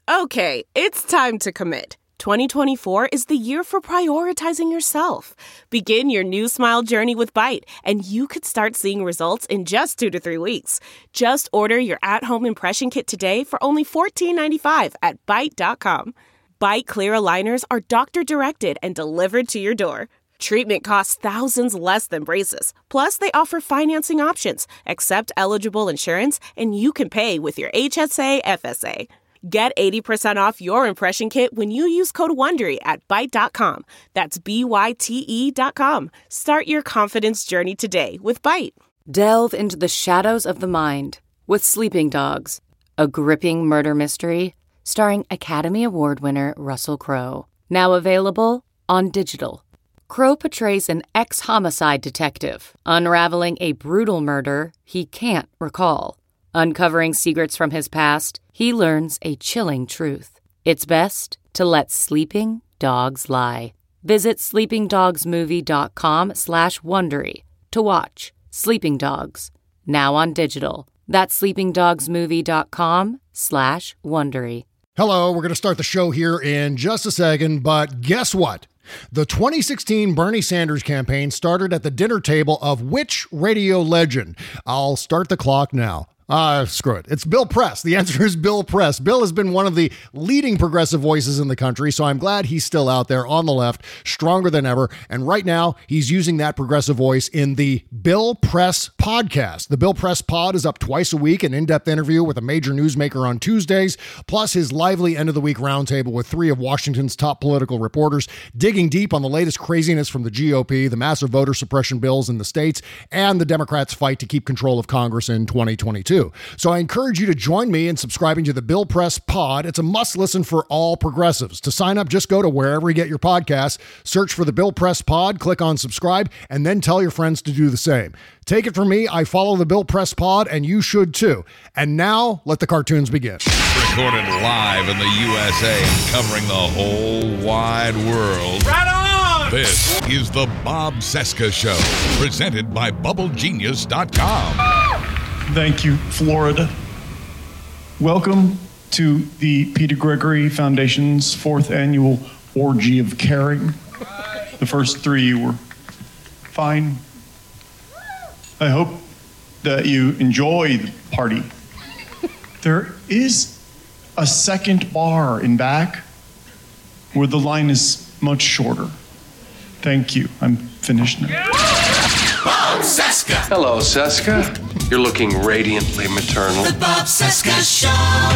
Okay, it's time to commit. 2024 is the year for prioritizing yourself. Begin your new smile journey with Byte, and you could start seeing results in just 2 to 3 weeks. Just order your at-home impression kit today for only $14.95 at Byte.com. Byte Clear aligners are doctor-directed and delivered to your door. Treatment costs thousands less than braces. Plus, they offer financing options, accept eligible insurance, and you can pay with your HSA, FSA. Get 80% off your impression kit when you use code WONDERY at Byte.com. That's BYTE.com. Start your confidence journey today with Byte. Delve into the shadows of the mind with Sleeping Dogs, a gripping murder mystery starring Academy Award winner Russell Crowe. Now available on digital. Crowe portrays an ex-homicide detective unraveling a brutal murder he can't recall. Uncovering secrets from his past, he learns a chilling truth. It's best to let sleeping dogs lie. Visit sleepingdogsmovie.com/Wondery to watch Sleeping Dogs, now on digital. That's sleepingdogsmovie.com/Wondery. Hello, we're going to start the show here in just a second, but guess what? The 2016 Bernie Sanders campaign started at the dinner table of which radio legend? I'll start the clock now. Screw it. It's Bill Press. The answer is Bill Press. Bill has been one of the leading progressive voices in the country, so I'm glad he's still out there on the left, stronger than ever. And right now, he's using that progressive voice in the Bill Press podcast. The Bill Press pod is up twice a week, an in-depth interview with a major newsmaker on Tuesdays, plus his lively end-of-the-week roundtable with 3 of Washington's top political reporters, digging deep on the latest craziness from the GOP, the massive voter suppression bills in the states, and the Democrats' fight to keep control of Congress in 2022. So I encourage you to join me in subscribing to the Bill Press Pod. It's a must listen for all progressives. To sign up, just go to wherever you get your podcasts, search for the Bill Press Pod, click on subscribe, and then tell your friends to do the same. Take it from me, I follow the Bill Press Pod, and you should too. And now, let the cartoons begin. Recorded live in the USA, covering the whole wide world. Right on! This is the Bob Cesca Show, presented by BubbleGenius.com. Thank you, Florida. Welcome to the Peter Gregory Foundation's 4th annual Orgy of Caring. The first 3 were fine. I hope that you enjoy the party. There is a second bar in back where the line is much shorter. Thank you. I'm finished now. Bob Cesca. Hello, Cesca. You're looking radiantly maternal. The Bob Cesca Show.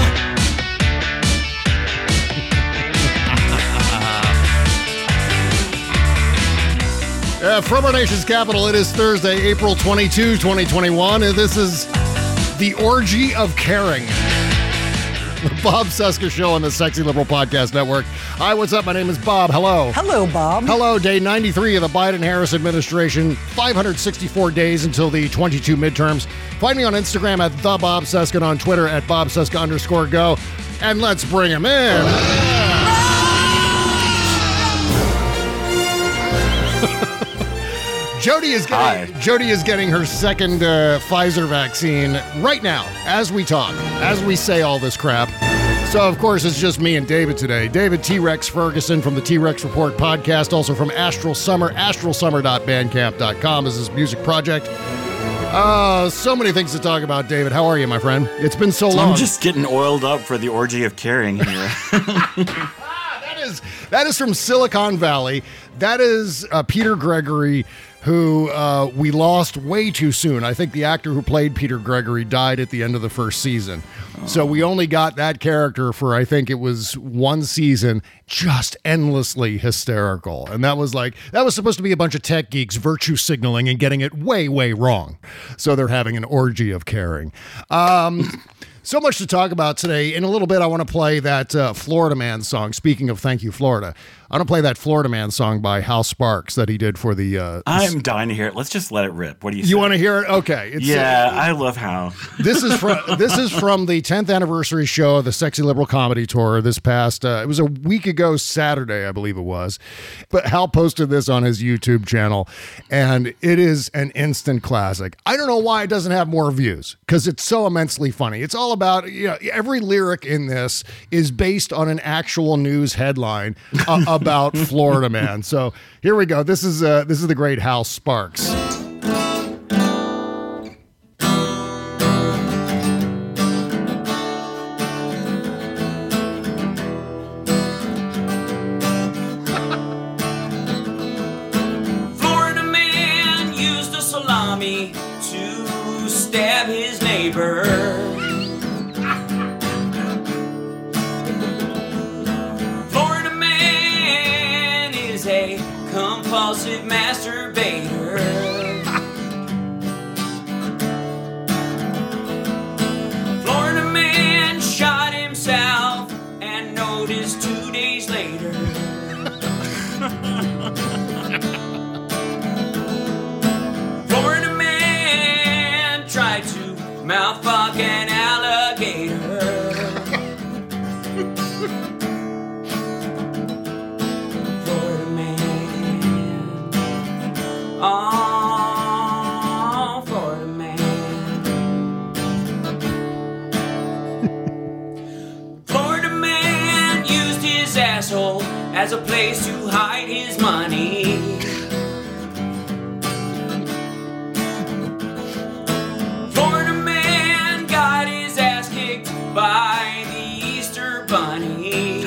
From our nation's capital, it is Thursday, April 22, 2021, and this is the Orgy of Caring. The Bob Cesca Show on the Sexy Liberal Podcast Network. Hi, what's up? My name is Bob. Hello. Hello, Bob. Hello. Day 93 of the Biden-Harris administration. 564 days until the 22 midterms. Find me on Instagram at the Bob Cesca and on Twitter at BobCesca_go. And let's bring him in. Jody is getting her second Pfizer vaccine right now, as we talk, as we say all this crap. So, of course, it's just me and David today. David T-Rex Ferguson from the T-Rex Report podcast, also from Astral Summer. astralsummer.bandcamp.com is his music project. So many things to talk about, David. How are you, my friend? It's been so long. I'm just getting oiled up for the orgy of caring here. That is from Silicon Valley. That is Peter Gregory, who we lost way too soon. I think the actor who played Peter Gregory died at the end of the first season. So we only got that character for, I think it was 1 season, just endlessly hysterical. And that was supposed to be a bunch of tech geeks virtue signaling and getting it way, way wrong. So they're having an orgy of caring. So much to talk about today. In a little bit, I want to play that Florida Man song. Speaking of Thank You, Florida. I'm going to play that Florida Man song by Hal Sparks that he did for the... I'm dying to hear it. Let's just let it rip. What do you say? You want to hear it? Okay. I love Hal. This is from the 10th anniversary show of the Sexy Liberal Comedy Tour this past, it was a week ago Saturday, I believe it was. But Hal posted this on his YouTube channel, and it is an instant classic. I don't know why it doesn't have more views, because it's so immensely funny. It's all about, every lyric in this is based on an actual news headline about Florida Man. So here we go. This is the great Hal Sparks. Florida man used a salami to stab his neighbor. Compulsive masturbator. Florida man shot himself and noticed 2 days later. Florida man tried to mouthfuck an alligator. Oh, Florida man. Florida man used his asshole as a place to hide his money. Florida man got his ass kicked by the Easter Bunny.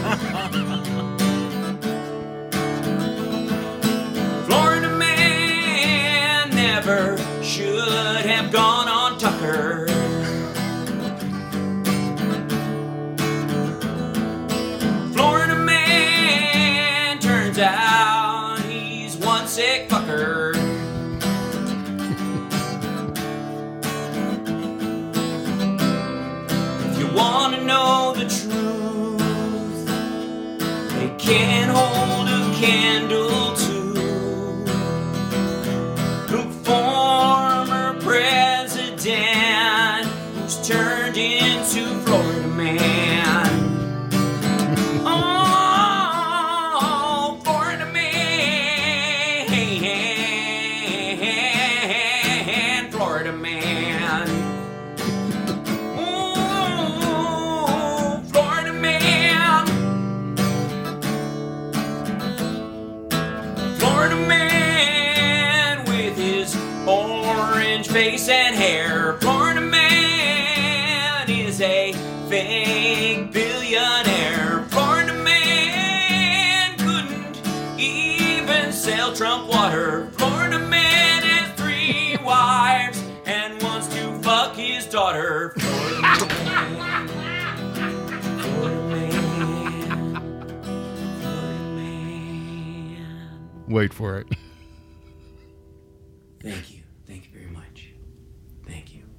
Should have gone on Tucker. Florida man, turns out he's one sick fucker. If you want to know the truth, they can't hold a candle to former president who's turned into Florida man. Oh, Florida man, Florida man. Oh, Florida man, Florida man with his orange face and hair. Florida man is a fake billionaire. Florida man couldn't even sell Trump water. Florida man has 3 wives and wants to fuck his daughter. Florida man. Florida man. Florida man. Wait for it. Thank you. Thank you very much. Thank you.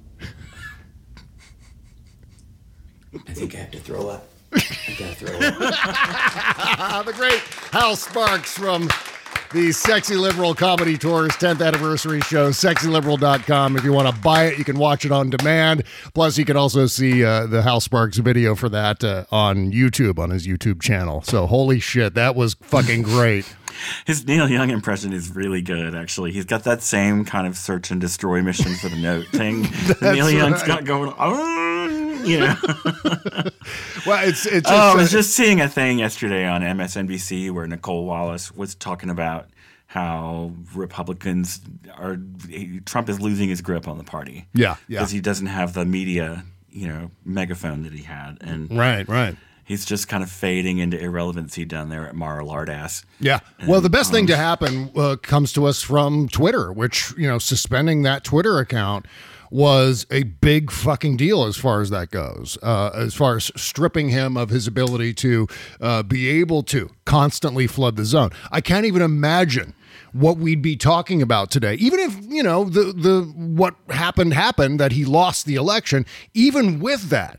I think I have to throw up. I gotta throw up. The great Hal Sparks from the Sexy Liberal Comedy Tour's 10th anniversary show, sexyliberal.com. If you want to buy it, you can watch it on demand. Plus, you can also see the Hal Sparks video for that on YouTube, on his YouTube channel. So, holy shit, that was fucking great. His Neil Young impression is really good, actually. He's got that same kind of search and destroy mission for the note thing that Neil Young's got going on. You know. Well, it's just, I was just seeing a thing yesterday on MSNBC where Nicole Wallace was talking about how Republicans Trump is losing his grip on the party. Yeah. Because he doesn't have the media, megaphone that he had. And Right. He's just kind of fading into irrelevancy down there at Mar-a-Lardass. Yeah. Well, the best thing to happen comes to us from Twitter, which, suspending that Twitter account was a big fucking deal as far as that goes, as far as stripping him of his ability to be able to constantly flood the zone. I can't even imagine what we'd be talking about today. Even if, the what happened, that he lost the election, even with that,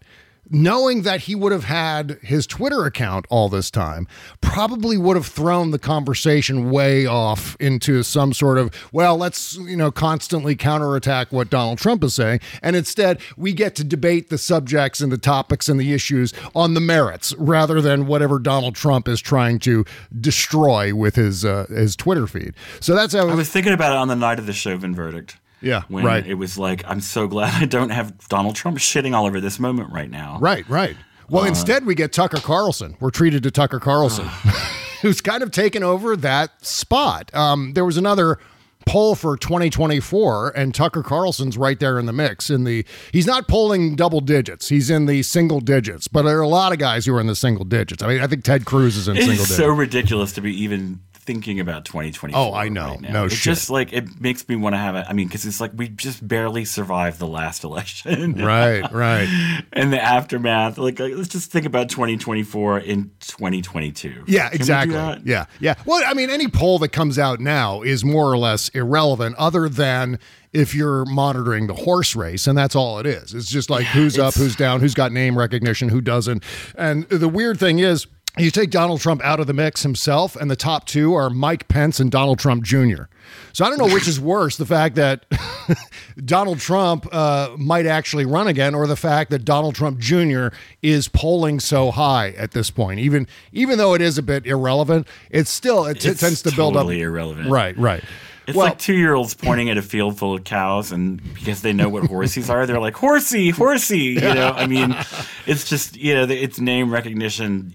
knowing that he would have had his Twitter account all this time, probably would have thrown the conversation way off into some sort of, well, let's, constantly counterattack what Donald Trump is saying. And instead, we get to debate the subjects and the topics and the issues on the merits rather than whatever Donald Trump is trying to destroy with his Twitter feed. So that's how I was thinking about it on the night of the Chauvin verdict. Yeah, when right. It was like, I'm so glad I don't have Donald Trump shitting all over this moment right now. Right. Well, instead we get Tucker Carlson. We're treated to Tucker Carlson, who's kind of taken over that spot. There was another poll for 2024, and Tucker Carlson's right there in the mix. He's not polling double digits. He's in the single digits, but there are a lot of guys who are in the single digits. I mean, I think Ted Cruz is in single digits. It's so ridiculous to be even thinking about 2024. Oh, I know. Right now. No it's shit. Just like, it makes me want to have because it's like we just barely survived the last election. Right. And the aftermath. Like, let's just think about 2024 in 2022. Yeah, Can exactly. we do that? Yeah. Well, I mean, any poll that comes out now is more or less irrelevant other than if you're monitoring the horse race, and that's all it is. It's just like who's up, who's down, who's got name recognition, who doesn't. And the weird thing is, you take Donald Trump out of the mix himself, and the top two are Mike Pence and Donald Trump Jr. So I don't know which is worse, the fact that Donald Trump might actually run again, or the fact that Donald Trump Jr. is polling so high at this point. Even though it is a bit irrelevant, it tends to build up. Totally irrelevant. Right. It's like 2-year-olds pointing at a field full of cows, and because they know what horsies are, they're like, horsey. I mean, it's just, it's name recognition.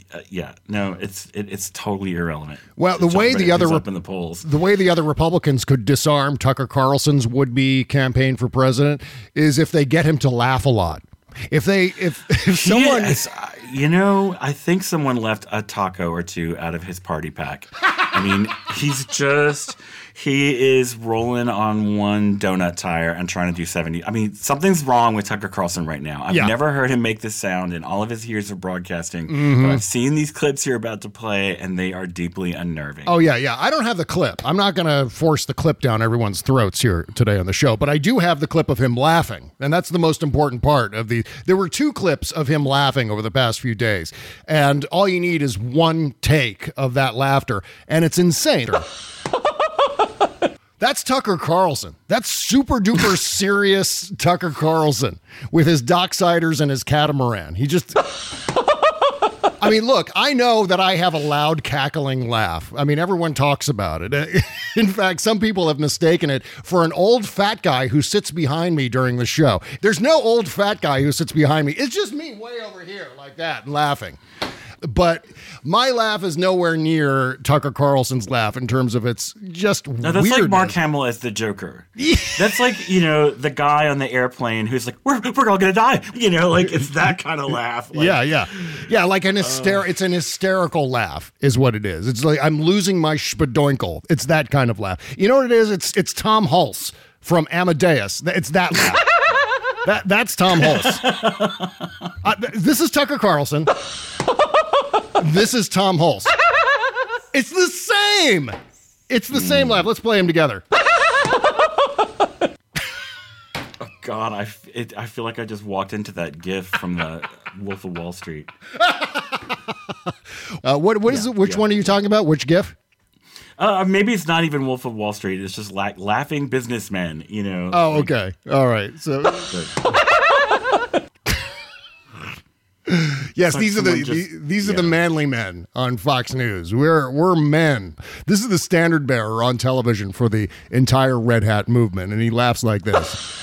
It's totally irrelevant. Well, the way the other Republicans could disarm Tucker Carlson's would-be campaign for president is if they get him to laugh a lot. If someone, I think someone left a taco or two out of his party pack. I mean, he is rolling on one donut tire and trying to do 70. I mean, something's wrong with Tucker Carlson right now. I've never heard him make this sound in all of his years of broadcasting, but I've seen these clips you're about to play, and they are deeply unnerving. Oh, yeah. I don't have the clip. I'm not going to force the clip down everyone's throats here today on the show, but I do have the clip of him laughing, and that's the most important part of There were 2 clips of him laughing over the past few days, and all you need is one take of that laughter, and it's insane. That's Tucker Carlson. That's super duper serious Tucker Carlson with his docksiders and his catamaran. I mean, look, I know that I have a loud cackling laugh. I mean, everyone talks about it. In fact, some people have mistaken it for an old fat guy who sits behind me during the show. There's no old fat guy who sits behind me. It's just me way over here like that and laughing. But my laugh is nowhere near Tucker Carlson's laugh in terms of its just weirdness. That's like Mark Hamill as the Joker. That's like, the guy on the airplane who's like, we're all going to die. It's that kind of laugh. Yeah, like it's an hysterical laugh is what it is. It's like, I'm losing my spadoinkle. It's that kind of laugh. You know what it is? It's Tom Hulse from Amadeus. It's that laugh. That's Tom Hulse. This is Tucker Carlson. This is Tom Hulse. It's the same. It's the same laugh. Let's play them together. Oh God, I feel like I just walked into that GIF from the Wolf of Wall Street. What is it? Which one are you talking about? Which GIF? Maybe it's not even Wolf of Wall Street. It's just laughing businessmen. Oh, okay. All right. So. Yes, these are the manly men on Fox News. We're men. This is the standard bearer on television for the entire Red Hat movement, and he laughs like this.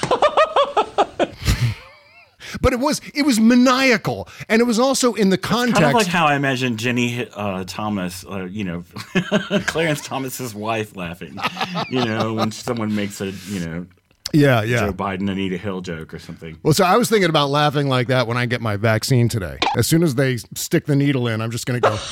But it was maniacal, and it was also in the context. Kind of like how I imagine Jenny Thomas, Clarence Thomas's wife laughing, when someone makes a, Yeah. Joe Biden, Anita Hill joke or something. Well, so I was thinking about laughing like that when I get my vaccine today. As soon as they stick the needle in, I'm just going to go.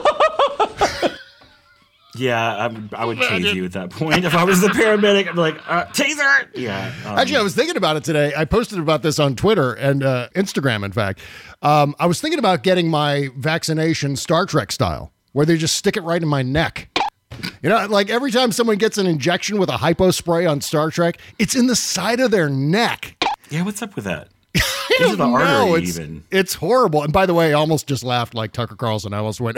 Yeah, I would tase you at that point. If I was the paramedic, I'd be like, taser! Yeah. Actually, I was thinking about it today. I posted about this on Twitter and Instagram, in fact. I was thinking about getting my vaccination Star Trek style, where they just stick it right in my neck. Like every time someone gets an injection with a hypo spray on Star Trek, it's in the side of their neck. Yeah, what's up with that? don't the know. artery It's horrible. And by the way, I almost just laughed like Tucker Carlson. I almost went,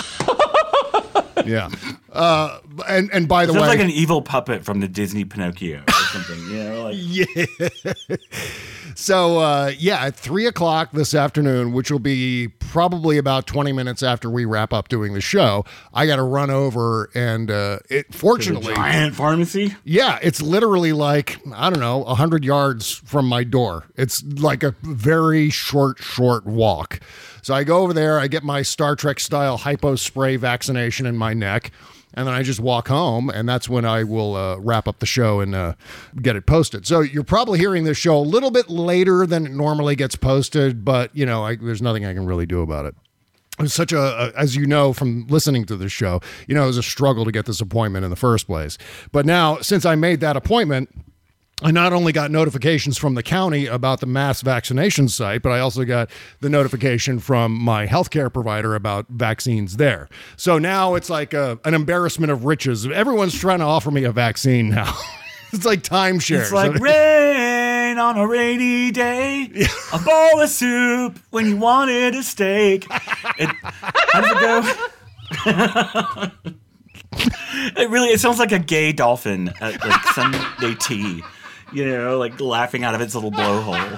yeah. And by the way, like an evil puppet from the Disney Pinocchio or something. Yeah. So, at 3:00 this afternoon, which will be probably about 20 minutes after we wrap up doing the show, I got to run over and fortunately, giant pharmacy. Yeah, it's literally like, I don't know, 100 yards from my door. It's like a very short walk. So I go over there, I get my Star Trek style hypo spray vaccination in my neck. And then I just walk home, and that's when I will wrap up the show and get it posted. So you're probably hearing this show a little bit later than it normally gets posted, but, there's nothing I can really do about it. It was such as you know from listening to this show, it was a struggle to get this appointment in the first place. But now, since I made that appointment, I not only got notifications from the county about the mass vaccination site, but I also got the notification from my healthcare provider about vaccines there. So now it's like an embarrassment of riches. Everyone's trying to offer me a vaccine now. It's like timeshare. It's like rain on a rainy day, a bowl of soup when you wanted a steak. How does it go? It sounds like a gay dolphin at like Sunday tea. Like laughing out of its little blowhole.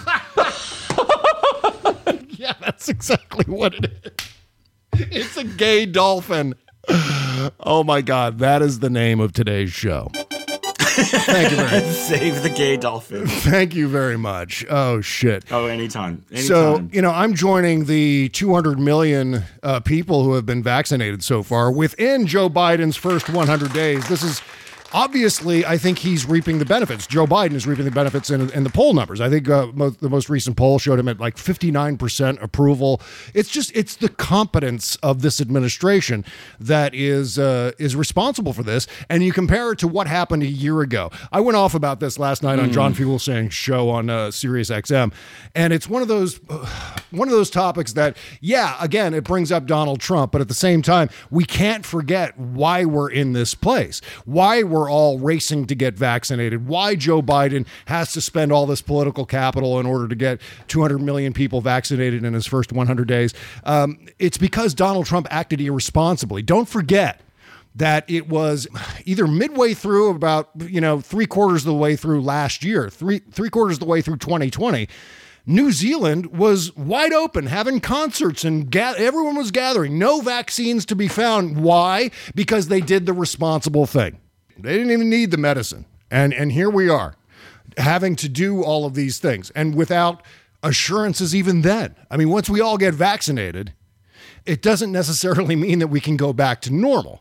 Yeah, that's exactly what it is. It's a gay dolphin. Oh my God, that is the name of today's show. Thank you very much. Save the gay dolphin. Thank you very much. Oh, shit. Oh, anytime. So, I'm joining the 200 million people who have been vaccinated so far within Joe Biden's first 100 days. This is... Obviously, I think he's reaping the benefits. Joe Biden is reaping the benefits in the poll numbers. I think the most recent poll showed him at like 59% approval. It's the competence of this administration that is responsible for this. And you compare it to what happened a year ago. I went off about this last night on John Fugelsang's show on Sirius XM, and it's one of those topics that, again, it brings up Donald Trump, but at the same time, we can't forget why we're in this place, why we're all racing to get vaccinated, why Joe Biden has to spend all this political capital in order to get 200 million people vaccinated in his first 100 days. It's because Donald Trump acted irresponsibly. Don't forget that it was either midway through, about 3/4 of the way through last year, three-quarters of the way through 2020, New Zealand was wide open, having concerts, and everyone was gathering. No vaccines to be found. Why? Because they did the responsible thing. They didn't even need the medicine. And here we are, having to do all of these things, and without assurances even then. I mean, once we all get vaccinated, it doesn't necessarily mean that we can go back to normal.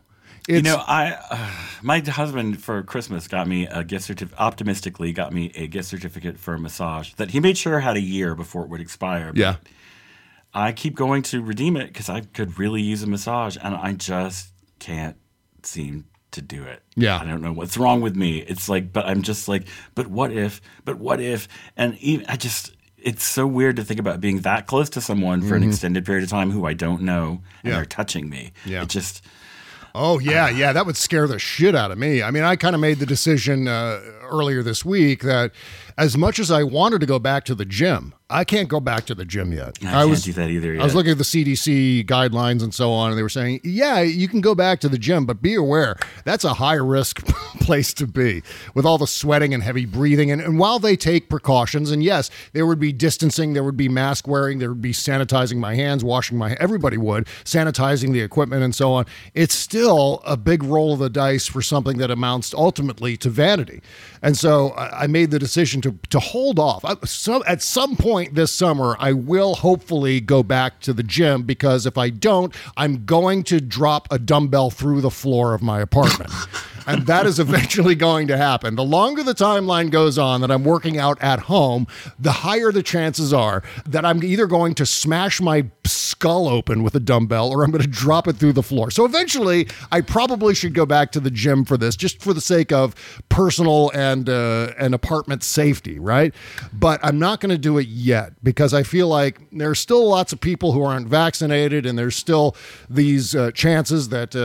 My husband for Christmas got me a gift certificate, optimistically got me a gift certificate for a massage that he made sure had a year before it would expire. Yeah. I keep going to redeem it because I could really use a massage, and I just can't seem to do it. Yeah. I don't know what's wrong with me. It's like, but I'm just like, but what if? And even, it's so weird to think about being that close to someone for an extended period of time who I don't know, and they're touching me. Yeah. It just... Oh, yeah, that would scare the shit out of me. I mean, I kind of made the decision earlier this week that as much as I wanted to go back to the gym, I can't go back to the gym yet. I can't do that either yet. I was looking at the CDC guidelines and so on, and they were saying, yeah, you can go back to the gym, but be aware, that's a high-risk place to be with all the sweating and heavy breathing. And while they take precautions, and yes, there would be distancing, there would be mask wearing, there would be sanitizing my hands, washing my – everybody would, sanitizing the equipment and so on. It's still a big roll of the dice for something that amounts ultimately to vanity. And so I made the decision to hold off. At some point this summer, I will hopefully go back to the gym, because if I don't, I'm going to drop a dumbbell through the floor of my apartment. And that is eventually going to happen. The longer the timeline goes on that I'm working out at home, the higher the chances are that I'm either going to smash my skull skull open with a dumbbell or I'm going to drop it through the floor. So eventually I probably should go back to the gym for this, just for the sake of personal and apartment safety, right? But I'm not going to do it yet because I feel like there's still lots of people who aren't vaccinated, and there's still these chances that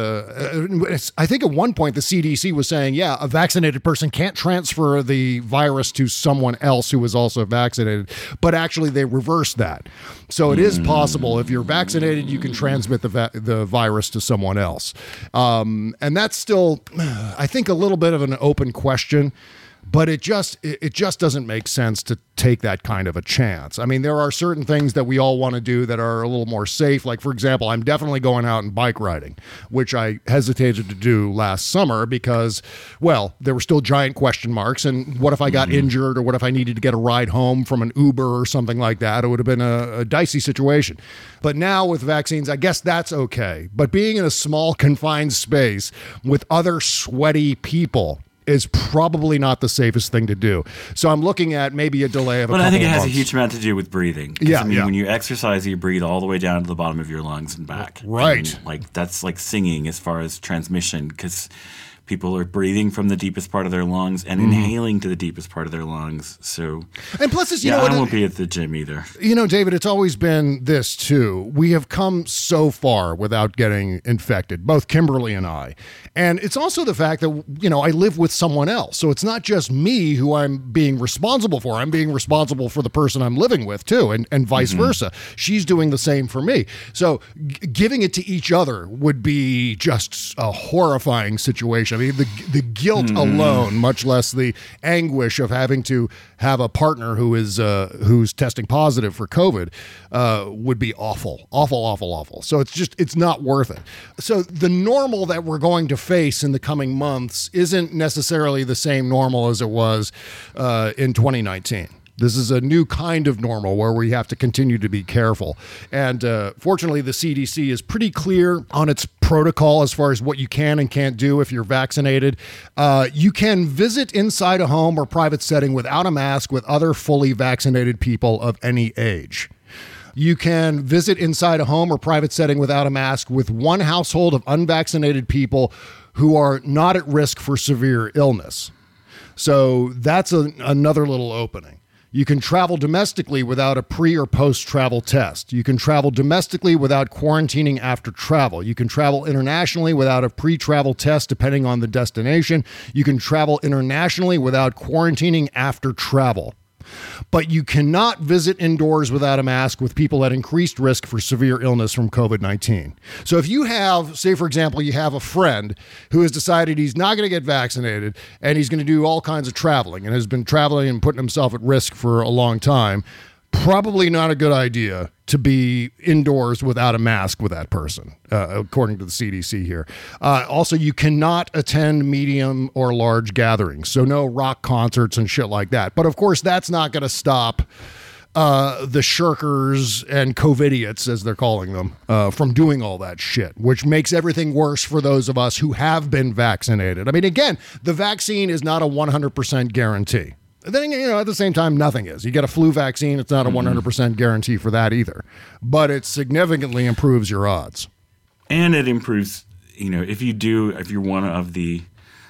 I think at one point the CDC was saying, yeah, a vaccinated person can't transfer the virus to someone else who was also vaccinated, but actually they reversed that. So it is possible if you're vaccinated, you can transmit the virus to someone else. And that's still, I think, a little bit of an open question. But it just doesn't make sense to take that kind of a chance. I mean, there are certain things that we all want to do that are a little more safe. Like, for example, I'm definitely going out and bike riding, which I hesitated to do last summer because, well, there were still giant question marks. And what if I got injured, or what if I needed to get a ride home from an Uber or something like that? It would have been a dicey situation. But now with vaccines, I guess that's okay. But being in a small, confined space with other sweaty people is probably not the safest thing to do. So I'm looking at maybe a delay of a couple of months. But I think it has a huge amount to do with breathing. Yeah, when you exercise, you breathe all the way down to the bottom of your lungs and back. Right. And, like, that's like singing as far as transmission, because people are breathing from the deepest part of their lungs and inhaling to the deepest part of their lungs. So, and plus, it's, I won't be at the gym either. You know, David, it's always been this too. We have come so far without getting infected, both Kimberly and I. And it's also the fact that, you know, I live with someone else. So it's not just me who I'm being responsible for. I'm being responsible for the person I'm living with too, and vice versa. She's doing the same for me. So giving it to each other would be just a horrifying situation. I mean, the guilt alone, much less the anguish of having to have a partner who is who's testing positive for COVID, would be awful. So it's not worth it. So the normal that we're going to face in the coming months isn't necessarily the same normal as it was in 2019. This is a new kind of normal where we have to continue to be careful. And fortunately, the CDC is pretty clear on its protocol as far as what you can and can't do if you're vaccinated. You can visit inside a home or private setting without a mask with other fully vaccinated people of any age. You can visit inside a home or private setting without a mask with one household of unvaccinated people who are not at risk for severe illness. So that's another little opening. You can travel domestically without a pre- or post-travel test. You can travel domestically without quarantining after travel. You can travel internationally without a pre-travel test, depending on the destination. You can travel internationally without quarantining after travel. But you cannot visit indoors without a mask with people at increased risk for severe illness from COVID-19. So if you have, say, for example, you have a friend who has decided he's not going to get vaccinated and he's going to do all kinds of traveling and has been traveling and putting himself at risk for a long time, probably not a good idea to be indoors without a mask with that person, according to the CDC here. Also, you cannot attend medium or large gatherings, so no rock concerts and shit like that. But of course, that's not going to stop the shirkers and COVIDiots, as they're calling them, from doing all that shit, which makes everything worse for those of us who have been vaccinated. I mean, again, the vaccine is not a 100% guarantee. Then, you know, at the same time, nothing is. You get a flu vaccine, it's not a 100% guarantee for that either. But it significantly improves your odds. And it improves, you know, if you're one of the,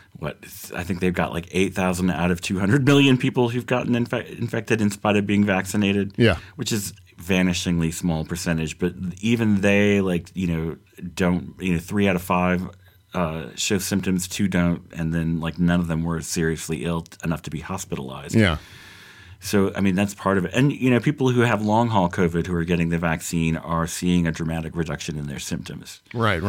I think they've got like 8,000 out of 200 million people who've gotten infected in spite of being vaccinated. Yeah. Which is vanishingly small percentage. But even they, like, you know, don't, you know, 3 out of 5 show symptoms, 2 don't, and then like none of them were seriously ill enough to be hospitalized. Yeah. So, I mean, that's part of it. And, you know, people who have long-haul COVID who are getting the vaccine are seeing a dramatic reduction in their symptoms. Right.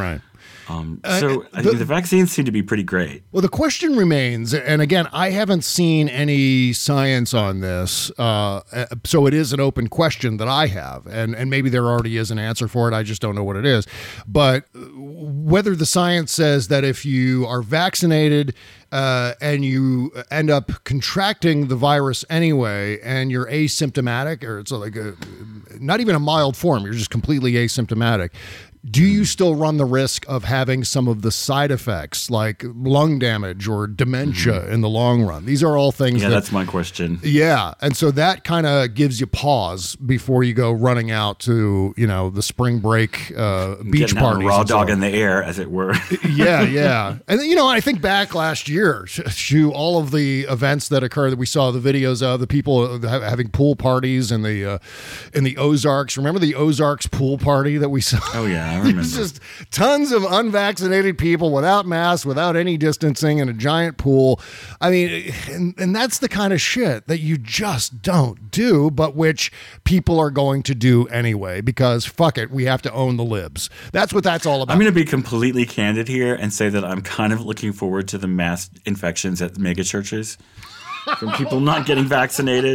So the vaccines seem to be pretty great. Well, the question remains, and again, I haven't seen any science on this, so it is an open question that I have, and maybe there already is an answer for it, I just don't know what it is. But whether the science says that if you are vaccinated and you end up contracting the virus anyway, and you're asymptomatic, or it's like not even a mild form, you're just completely asymptomatic, do you still run the risk of having some of the side effects like lung damage or dementia in the long run? These are all things that's my question. Yeah. And so that kind of gives you pause before you go running out to, the spring break beach parties. Raw dog in the air, as it were. Yeah. And, I think back last year to all of the events that occurred that we saw the videos of, the people having pool parties in the Ozarks. Remember the Ozarks pool party that we saw? Oh, yeah. I remember. It's just tons of unvaccinated people without masks, without any distancing in a giant pool. I mean, and that's the kind of shit that you just don't do, but which people are going to do anyway, because fuck it, we have to own the libs. That's what that's all about. I'm going to be completely candid here and say that I'm kind of looking forward to the mass infections at mega churches from people not getting vaccinated.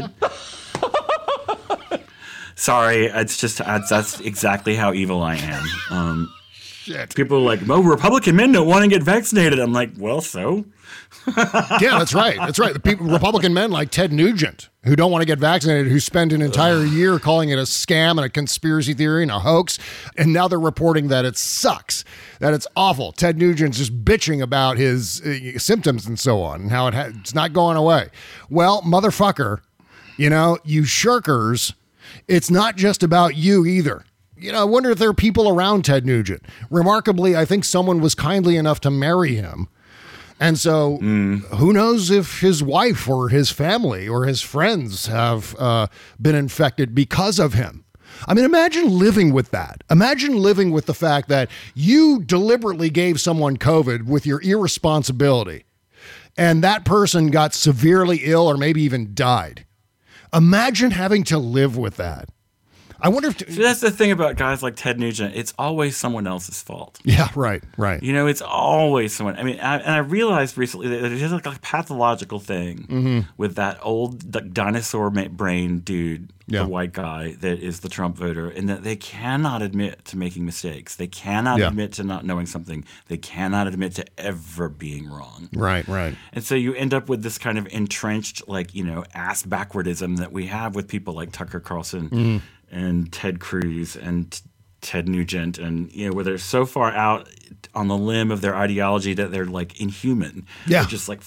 Sorry, that's exactly how evil I am. Shit. People are like, Republican men don't want to get vaccinated. I'm like, well, so? Yeah, that's right. That's right. The Republican men like Ted Nugent, who don't want to get vaccinated, who spend an entire year calling it a scam and a conspiracy theory and a hoax, and now they're reporting that it sucks, that it's awful. Ted Nugent's just bitching about his symptoms and so on, and how it's not going away. Well, motherfucker, you shirkers, it's not just about you either. I wonder if there are people around Ted Nugent. Remarkably, I think someone was kindly enough to marry him. And so who knows if his wife or his family or his friends have been infected because of him. I mean, imagine living with that. Imagine living with the fact that you deliberately gave someone COVID with your irresponsibility, and that person got severely ill or maybe even died. Imagine having to live with that. I wonder if... See, that's the thing about guys like Ted Nugent. It's always someone else's fault. Yeah, right. It's always someone... I mean, I realized recently that there's like a pathological thing with that old dinosaur brain dude, the white guy that is the Trump voter, and that they cannot admit to making mistakes. They cannot admit to not knowing something. They cannot admit to ever being wrong. Right. And so you end up with this kind of entrenched, ass backwardism that we have with people like Tucker Carlson and Ted Cruz and Ted Nugent, and where they're so far out on the limb of their ideology that they're like inhuman. Yeah, they're just like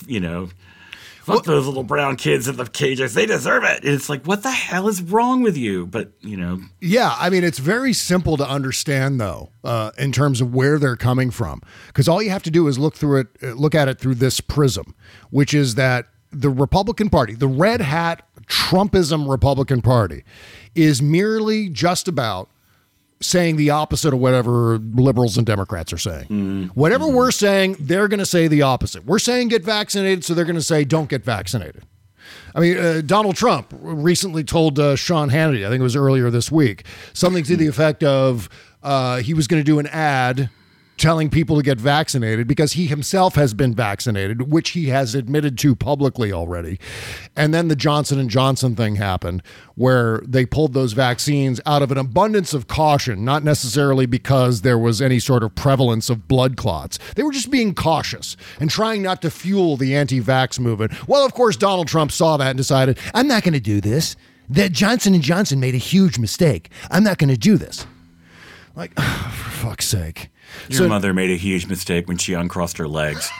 fuck those little brown kids in the cages. They deserve it. And it's like, what the hell is wrong with you? But yeah, I mean, it's very simple to understand though, in terms of where they're coming from, because all you have to do is look at it through this prism, which is that the Republican Party, the red hat Trumpism Republican Party, is merely just about saying the opposite of whatever liberals and Democrats are saying. Whatever we're saying, they're going to say the opposite. We're saying get vaccinated, so they're going to say don't get vaccinated. I mean, Donald Trump recently told Sean Hannity, I think it was earlier this week, something to the effect of he was going to do an ad telling people to get vaccinated because he himself has been vaccinated, which he has admitted to publicly already. And then the Johnson & Johnson thing happened where they pulled those vaccines out of an abundance of caution, not necessarily because there was any sort of prevalence of blood clots. They were just being cautious and trying not to fuel the anti-vax movement. Well, of course, Donald Trump saw that and decided, I'm not going to do this. That Johnson & Johnson made a huge mistake. I'm not going to do this. Like, oh, for fuck's sake. Your mother made a huge mistake when she uncrossed her legs.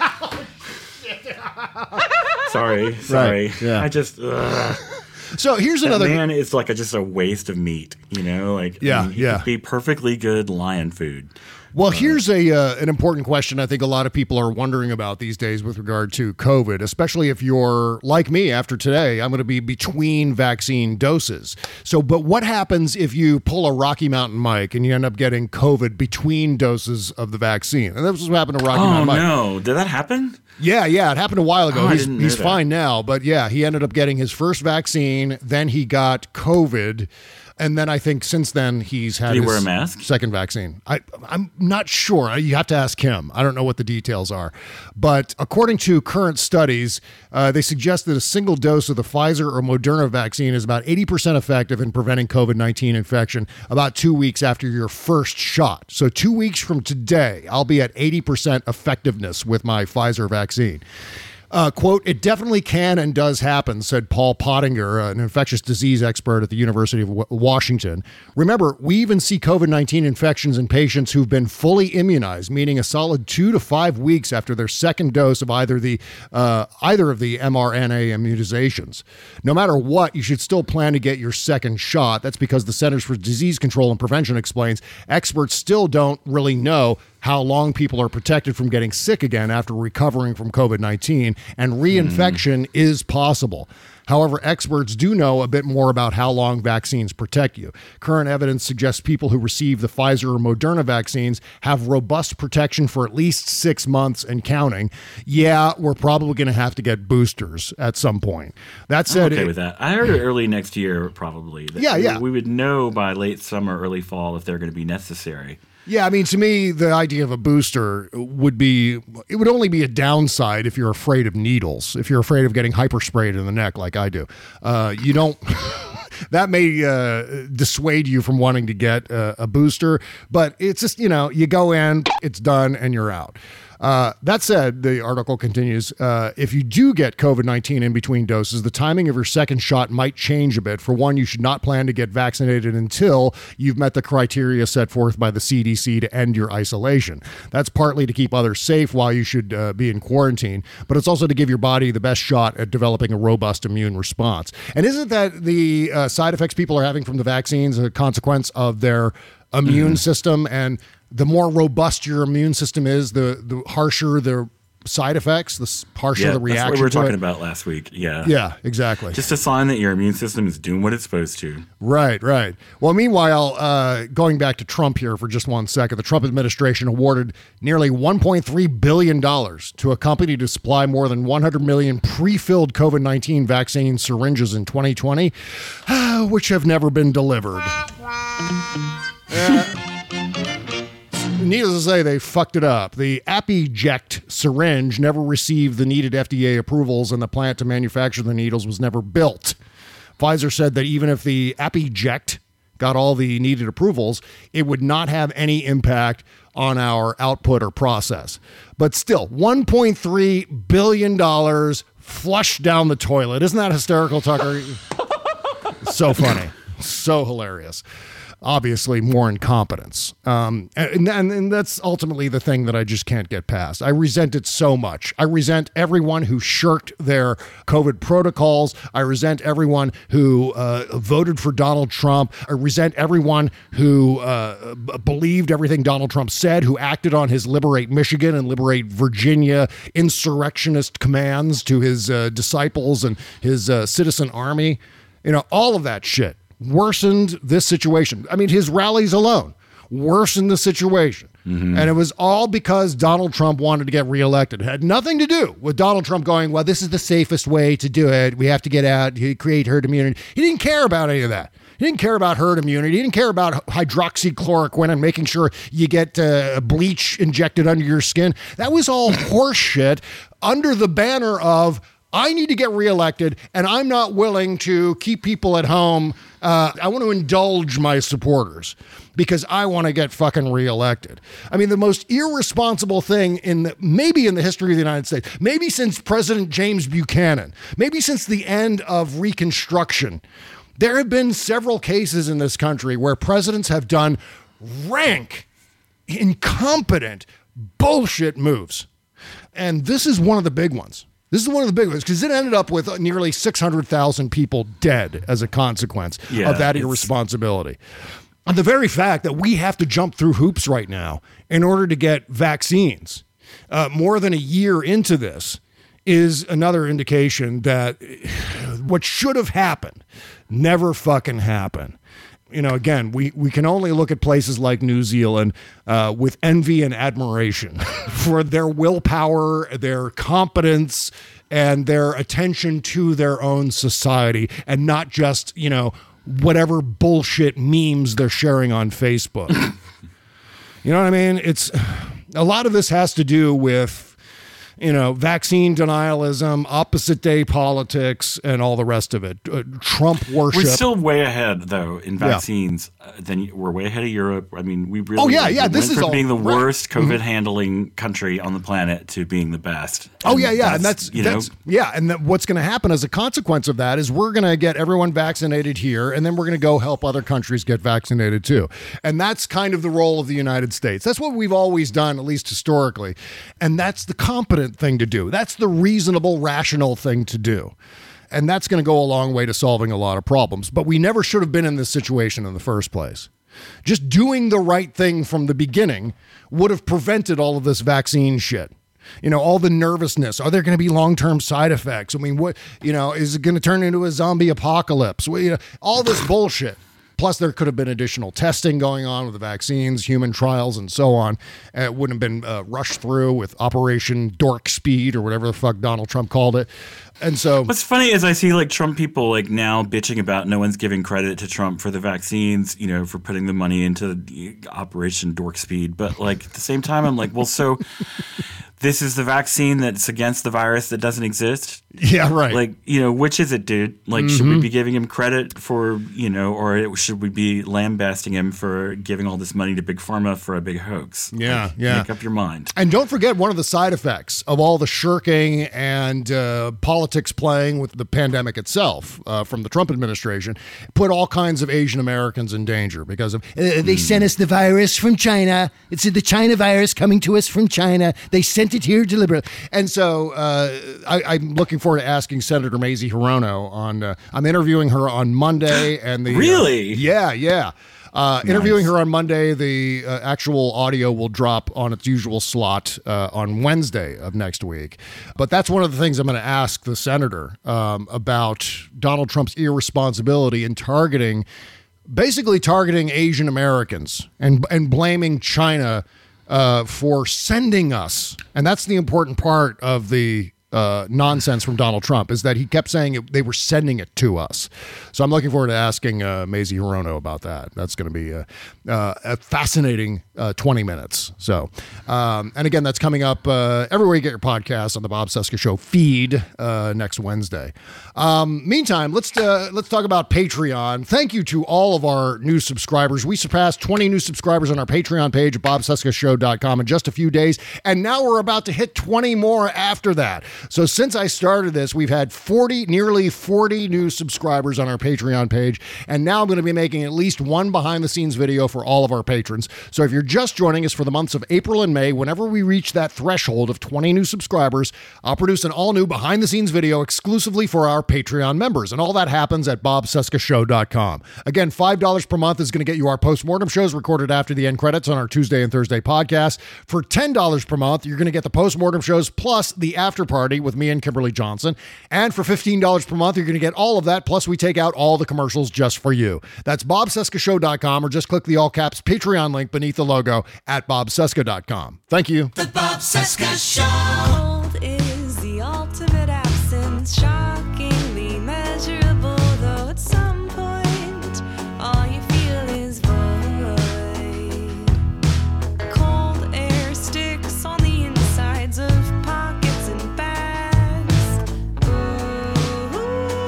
Sorry. Right, yeah. I just... So here's another... man is like just a waste of meat, He could be perfectly good lion food. Well, here's an important question I think a lot of people are wondering about these days with regard to COVID, especially if you're like me after today. I'm going to be between vaccine doses. But what happens if you pull a Rocky Mountain Mike and you end up getting COVID between doses of the vaccine? And that's what happened to Rocky Mountain Mike. Oh, no. Did that happen? Yeah, it happened a while ago. He's that. fine now, but yeah, he ended up getting his first vaccine, then he got COVID, and then I think since then he's had Did he wear a mask? Second vaccine. I'm not sure. You have to ask him. I don't know what the details are. But according to current studies, they suggest that a single dose of the Pfizer or Moderna vaccine is about 80% effective in preventing COVID-19 infection about 2 weeks after your first shot. So 2 weeks from today, I'll be at 80% effectiveness with my Pfizer vaccine. Quote, "It definitely can and does happen," said Paul Pottinger, an infectious disease expert at the University of Washington. "Remember, we even see COVID-19 infections in patients who've been fully immunized, meaning a solid 2 to 5 weeks after their second dose of either of the mRNA immunizations. No matter what, you should still plan to get your second shot. That's because the Centers for Disease Control and Prevention explains experts still don't really know how long people are protected from getting sick again after recovering from COVID-19, and reinfection is possible. However, experts do know a bit more about how long vaccines protect you. Current evidence suggests people who receive the Pfizer or Moderna vaccines have robust protection for at least 6 months and counting. Yeah, we're probably going to have to get boosters at some point. That said, I'm okay with that. I heard it early next year, probably. Yeah. We would know by late summer, early fall if they're going to be necessary. Yeah, I mean, to me, the idea of a booster would only be a downside if you're afraid of needles, if you're afraid of getting hyper sprayed in the neck like I do. You don't, that may dissuade you from wanting to get a booster, but it's just, you go in, it's done, and you're out. That said, the article continues, if you do get COVID-19 in between doses, the timing of your second shot might change a bit. For one, you should not plan to get vaccinated until you've met the criteria set forth by the CDC to end your isolation. That's partly to keep others safe while you should be in quarantine, but it's also to give your body the best shot at developing a robust immune response. And isn't that the side effects people are having from the vaccines a consequence of their immune system? And the more robust your immune system is, the harsher the side effects, the harsher the reaction. That's what we were talking about last week. Yeah, exactly. Just a sign that your immune system is doing what it's supposed to. Right. Well, meanwhile, going back to Trump here for just 1 second, the Trump administration awarded nearly $1.3 billion to a company to supply more than 100 million pre-filled COVID-19 vaccine syringes in 2020, which have never been delivered. Needless to say, they fucked it up. The ApiJect syringe never received the needed FDA approvals, and the plant to manufacture the needles was never built. Pfizer said that even if the ApiJect got all the needed approvals, it would not have any impact on our output or process. But still, $1.3 billion flushed down the toilet. Isn't that hysterical, Tucker? So funny. So hilarious. Obviously, more incompetence. And that's ultimately the thing that I just can't get past. I resent it so much. I resent everyone who shirked their COVID protocols. I resent everyone who voted for Donald Trump. I resent everyone who believed everything Donald Trump said, who acted on his Liberate Michigan and Liberate Virginia insurrectionist commands to his disciples and his citizen army. All of that shit worsened this situation. I mean, his rallies alone worsened the situation. And it was all because Donald Trump wanted to get reelected. It had nothing to do with Donald Trump going, well, this is the safest way to do it. We have to get out, create herd immunity. He didn't care about any of that. He didn't care about herd immunity. He didn't care about hydroxychloroquine and making sure you get bleach injected under your skin. That was all horseshit under the banner of, I need to get reelected, and I'm not willing to keep people at home. I want to indulge my supporters because I want to get fucking reelected. I mean, the most irresponsible thing maybe in the history of the United States, maybe since President James Buchanan, maybe since the end of Reconstruction, there have been several cases in this country where presidents have done rank, incompetent, bullshit moves. And this is one of the big ones. This is one of the big ones because it ended up with nearly 600,000 people dead as a consequence of that irresponsibility. And the very fact that we have to jump through hoops right now in order to get vaccines more than a year into this is another indication that what should have happened never fucking happened. Again, we can only look at places like New Zealand with envy and admiration for their willpower, their competence, and their attention to their own society, and not just, whatever bullshit memes they're sharing on Facebook. You know what I mean? It's a lot of this has to do with vaccine denialism, opposite day politics, and all the rest of it. Trump worship. We're still way ahead, though, in vaccines. We're way ahead of Europe. I mean, we really this went is from being the right. worst COVID handling country on the planet to being the best. And and what's going to happen as a consequence of that is we're going to get everyone vaccinated here, and then we're going to go help other countries get vaccinated too. And that's kind of the role of the United States. That's what we've always done, at least historically. And that's the competent thing to do. That's the reasonable, rational thing to do. And that's going to go a long way to solving a lot of problems. But we never should have been in this situation in the first place. Just doing the right thing from the beginning would have prevented all of this vaccine shit. All the nervousness. Are there going to be long-term side effects? I mean, is it going to turn into a zombie apocalypse? All this bullshit. Plus, there could have been additional testing going on with the vaccines, human trials, and so on. It wouldn't have been rushed through with Operation Dork Speed or whatever the fuck Donald Trump called it. And so what's funny is I see Trump people now bitching about no one's giving credit to Trump for the vaccines, for putting the money into the Operation Dork Speed. But at the same time, I'm like, well, so this is the vaccine that's against the virus that doesn't exist? Yeah, right. Which is it, dude? Should we be giving him credit for, or should we be lambasting him for giving all this money to Big Pharma for a big hoax? Yeah, Make up your mind. And don't forget one of the side effects of all the shirking and politics playing with the pandemic itself from the Trump administration put all kinds of Asian Americans in danger because of they sent us the virus from China. It's the China virus coming to us from China. They sent it here deliberately. And so I'm looking forward to asking Senator Mazie Hirono on. I'm interviewing her on Monday, and the really, yeah. Interviewing her on Monday. The actual audio will drop on its usual slot on Wednesday of next week. But that's one of the things I'm going to ask the senator about Donald Trump's irresponsibility in basically targeting Asian Americans and blaming China for sending us. And that's the important part of the nonsense from Donald Trump, is that he kept saying they were sending it to us. So I'm looking forward to asking Mazie Hirono about that. That's going to be a fascinating 20 minutes. So, and again, that's coming up everywhere you get your podcasts on the Bob Cesca Show feed next Wednesday. Meantime, let's talk about Patreon. Thank you to all of our new subscribers. We surpassed 20 new subscribers on our Patreon page at bobcescashow.com in just a few days, and now we're about to hit 20 more after that. So since I started this, we've had nearly 40 new subscribers on our Patreon page, and now I'm going to be making at least one behind-the-scenes video for all of our patrons. So if you're just joining us for the months of April and May, whenever we reach that threshold of 20 new subscribers, I'll produce an all-new behind-the-scenes video exclusively for our Patreon members, and all that happens at bobcescashow.com. Again, $5 per month is going to get you our post-mortem shows recorded after the end credits on our Tuesday and Thursday podcasts. For $10 per month, you're going to get the post-mortem shows plus the after party with me and Kimberly Johnson. And for $15 per month, you're going to get all of that, plus we take out all the commercials just for you. That's bobcescashow.com, or just click the all-caps Patreon link beneath the logo at bobcesca.com. Thank you. The Bob Cesca Show. Cold is the ultimate absence, shockingly measurable, though at some point all you feel is void. Cold air sticks on the insides of pockets and bags. Ooh.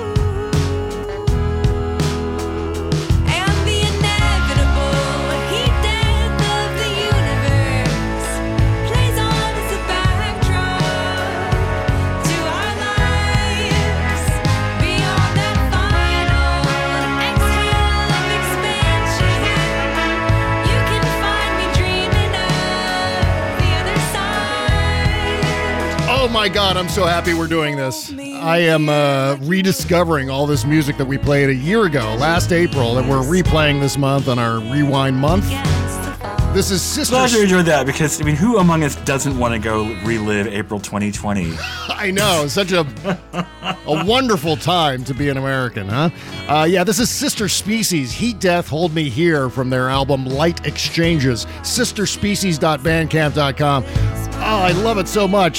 And the inevitable heat death of the universe plays on as a backdrop to our lives. Beyond that final exhale of expansion, you can find me dreaming of the other side. Oh my God, I'm so happy we're doing this. I am rediscovering all this music that we played a year ago, last April, that we're replaying this month on our Rewind month. This is Sister... Glad you enjoyed that, because, who among us doesn't want to go relive April 2020? I know, such a wonderful time to be an American, huh? Yeah, this is Sister Species, Heat Death, Hold Me Here, from their album Light Exchanges, sisterspecies.bandcamp.com. Oh, I love it so much.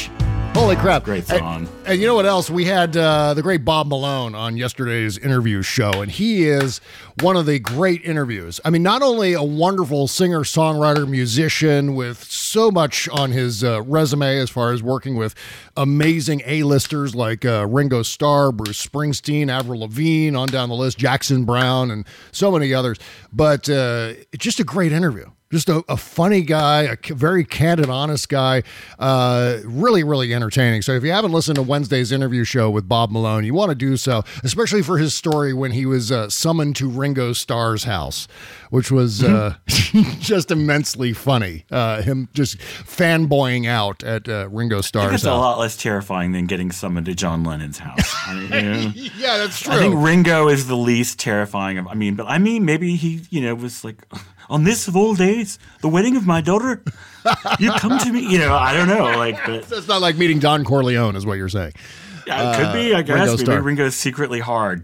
Holy crap. Great song. And you know what else? We had the great Bob Malone on yesterday's interview show, and he is one of the great interviews. I mean, not only a wonderful singer, songwriter, musician with so much on his resume as far as working with amazing A-listers like Ringo Starr, Bruce Springsteen, Avril Lavigne, on down the list, Jackson Browne, and so many others, but just a great interview. Just a funny guy, a very candid, honest guy, really, really entertaining. So if you haven't listened to Wednesday's interview show with Bob Malone, you want to do so, especially for his story when he was summoned to Ringo Starr's house, which was just immensely funny. Him just fanboying out at Ringo Starr's house. It's a lot less terrifying than getting summoned to John Lennon's house. I mean, you know, yeah, that's true. I think Ringo is the least terrifying of. But maybe he, was like, on this of all days, the wedding of my daughter, you come to me. I don't know. But it's not like meeting Don Corleone, is what you're saying. Yeah, it could be. I guess Ringo maybe Starr. Ringo's secretly hard.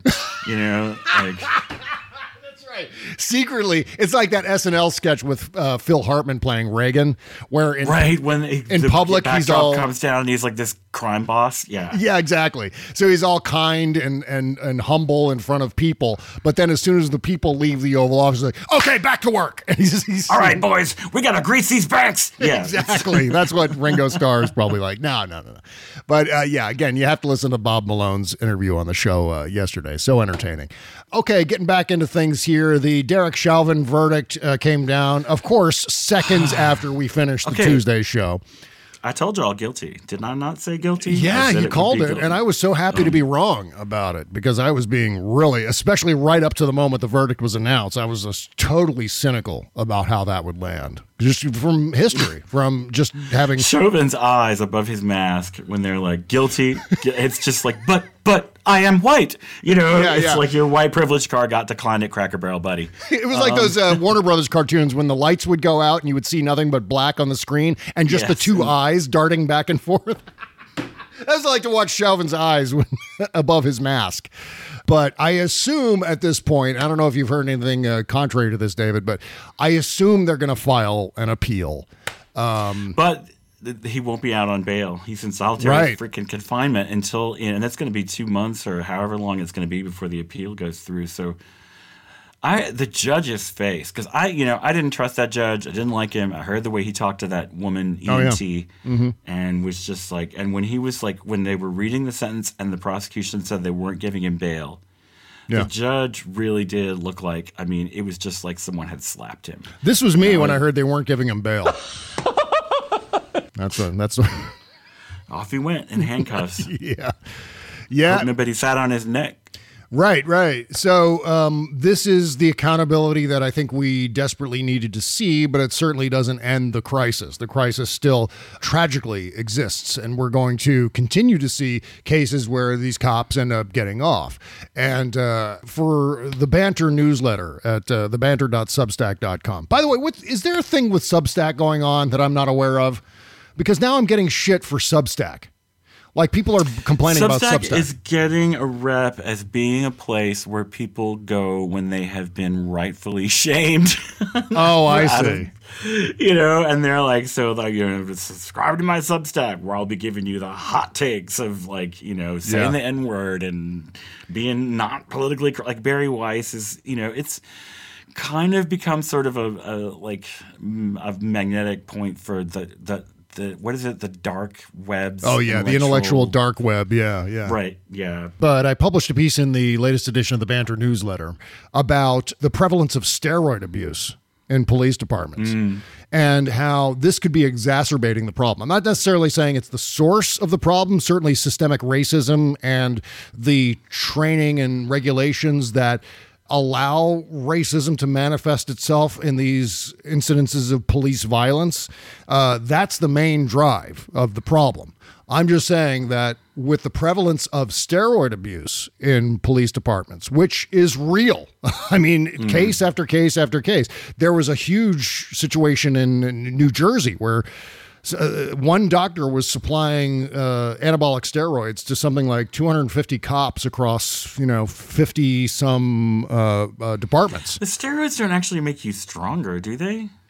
Secretly, it's like that SNL sketch with Phil Hartman playing Reagan, where in public he's all comes down and he's like this crime boss. Yeah, exactly. So he's all kind and humble in front of people, but then as soon as the people leave the Oval Office, he's like, okay, back to work. And he's all right, boys, we gotta grease these banks. Yeah, exactly. That's what Ringo Starr is probably like. No. But again, you have to listen to Bob Malone's interview on the show yesterday. So entertaining. Okay, getting back into things here. The Derek Chauvin verdict came down, of course, seconds after we finished the Tuesday show. I told you all guilty. Did I not say guilty? Yeah, you called it, and I was so happy to be wrong about it because I was being really, especially right up to the moment the verdict was announced, I was just totally cynical about how that would land. Just from history, from just having Chauvin's eyes above his mask when they're like guilty. It's just like, but I am white. It's like your white privilege card got declined at Cracker Barrel, buddy. It was like those Warner Brothers cartoons when the lights would go out and you would see nothing but black on the screen and just the two eyes darting back and forth. That was like to watch Chauvin's eyes above his mask. But I assume at this point, I don't know if you've heard anything contrary to this, David, but I assume they're going to file an appeal. But he won't be out on bail. He's in solitary freaking confinement until, and that's going to be 2 months or however long it's going to be before the appeal goes through. So the judge's face, because I didn't trust that judge. I didn't like him. I heard the way he talked to that woman, EMT, and was just like, and when he was like, when they were reading the sentence and the prosecution said they weren't giving him bail, the judge really did look like, it was just like someone had slapped him. This was me when I heard they weren't giving him bail. That's Off he went in handcuffs. Yeah. But he sat on his neck. Right. So this is the accountability that I think we desperately needed to see, but it certainly doesn't end the crisis. The crisis still tragically exists, and we're going to continue to see cases where these cops end up getting off. And for the Banter newsletter at thebanter.substack.com. By the way, is there a thing with Substack going on that I'm not aware of? Because now I'm getting shit for Substack. Like, people are complaining about Substack. Substack is getting a rep as being a place where people go when they have been rightfully shamed. Oh, I see. And they're like, subscribe to my Substack where I'll be giving you the hot takes of saying the N-word and being not politically like Barry Weiss is, it's kind of become sort of a magnetic point for the what is it? The dark webs. Oh yeah, the intellectual dark web. Yeah. Right. Yeah. But I published a piece in the latest edition of the Banter newsletter about the prevalence of steroid abuse in police departments and how this could be exacerbating the problem. I'm not necessarily saying it's the source of the problem. Certainly systemic racism and the training and regulations that allow racism to manifest itself in these incidences of police violence. That's the main drive of the problem. I'm just saying that with the prevalence of steroid abuse in police departments, which is real, case after case after case. There was a huge situation in New Jersey where one doctor was supplying anabolic steroids to something like 250 cops across, 50 some departments. The steroids don't actually make you stronger, do they?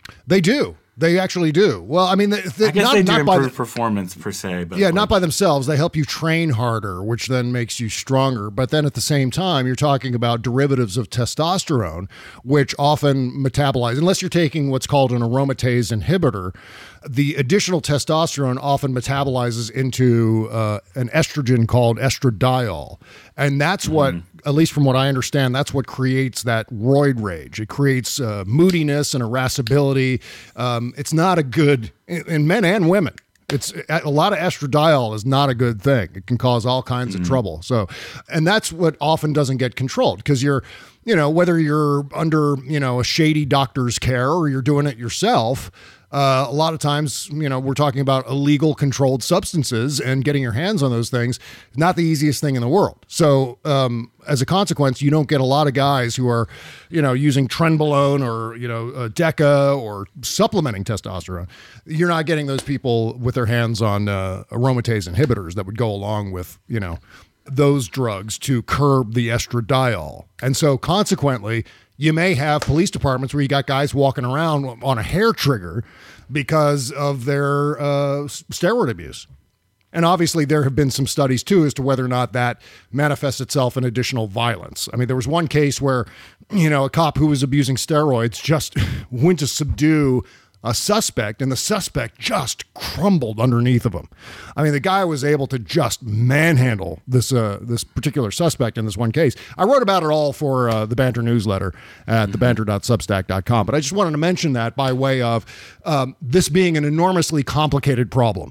They do. They actually do. Well, I mean, I guess they do improve performance per se. But yeah, not by themselves. They help you train harder, which then makes you stronger. But then at the same time, you're talking about derivatives of testosterone, which often metabolize, unless you're taking what's called an aromatase inhibitor, the additional testosterone often metabolizes into an estrogen called estradiol. And that's what, at least from what I understand, that's what creates that roid rage. It creates moodiness and irascibility. It's not a good, in men and women. It's a lot of estradiol is not a good thing. It can cause all kinds of trouble. So, and that's what often doesn't get controlled because you're, whether you're under, a shady doctor's care or you're doing it yourself, a lot of times, we're talking about illegal controlled substances, and getting your hands on those things is not the easiest thing in the world. So as a consequence, you don't get a lot of guys who are, using trenbolone or, Deca or supplementing testosterone. You're not getting those people with their hands on aromatase inhibitors that would go along with, those drugs to curb the estradiol. And so consequently, you may have police departments where you got guys walking around on a hair trigger because of their steroid abuse. And obviously there have been some studies too as to whether or not that manifests itself in additional violence. I mean, there was one case where, a cop who was abusing steroids just went to subdue a suspect, and the suspect just crumbled underneath of him. I mean, the guy was able to just manhandle this particular suspect in this one case. I wrote about it all for the Banter newsletter at thebanter.substack.com, but I just wanted to mention that by way of this being an enormously complicated problem.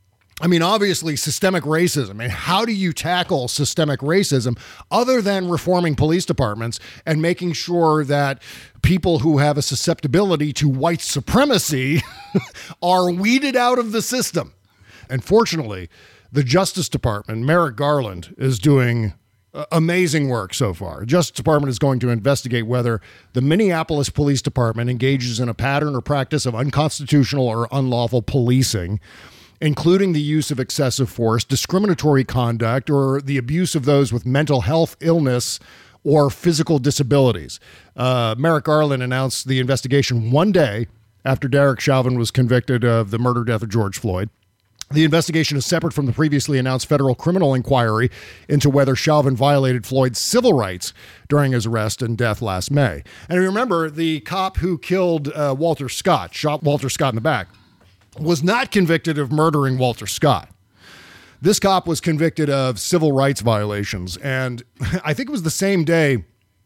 I mean, obviously, systemic racism. I mean, how do you tackle systemic racism other than reforming police departments and making sure that people who have a susceptibility to white supremacy are weeded out of the system? And fortunately, the Justice Department, Merrick Garland, is doing amazing work so far. The Justice Department is going to investigate whether the Minneapolis Police Department engages in a pattern or practice of unconstitutional or unlawful policing, including the use of excessive force, discriminatory conduct, or the abuse of those with mental health illness or physical disabilities. Merrick Garland announced the investigation one day after Derek Chauvin was convicted of the murder death of George Floyd. The investigation is separate from the previously announced federal criminal inquiry into whether Chauvin violated Floyd's civil rights during his arrest and death last May. And remember, the cop who killed Walter Scott, shot Walter Scott in the back, was not convicted of murdering Walter Scott. This cop was convicted of civil rights violations. And I think it was the same day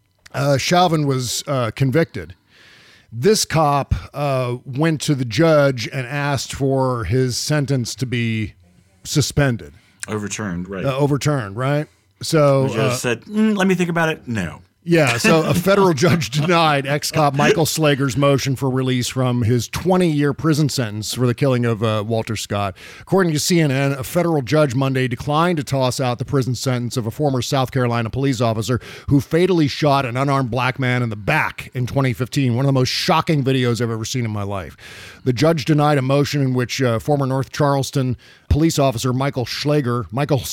Chauvin was convicted. This cop went to the judge and asked for his sentence to be suspended. Overturned, right. Overturned, right? So the judge said, let me think about it. No. Yeah, so a federal judge denied ex-cop Michael Slager's motion for release from his 20-year prison sentence for the killing of Walter Scott. According to CNN, a federal judge Monday declined to toss out the prison sentence of a former South Carolina police officer who fatally shot an unarmed black man in the back in 2015, one of the most shocking videos I've ever seen in my life. The judge denied a motion in which former North Charleston police officer Michael Slager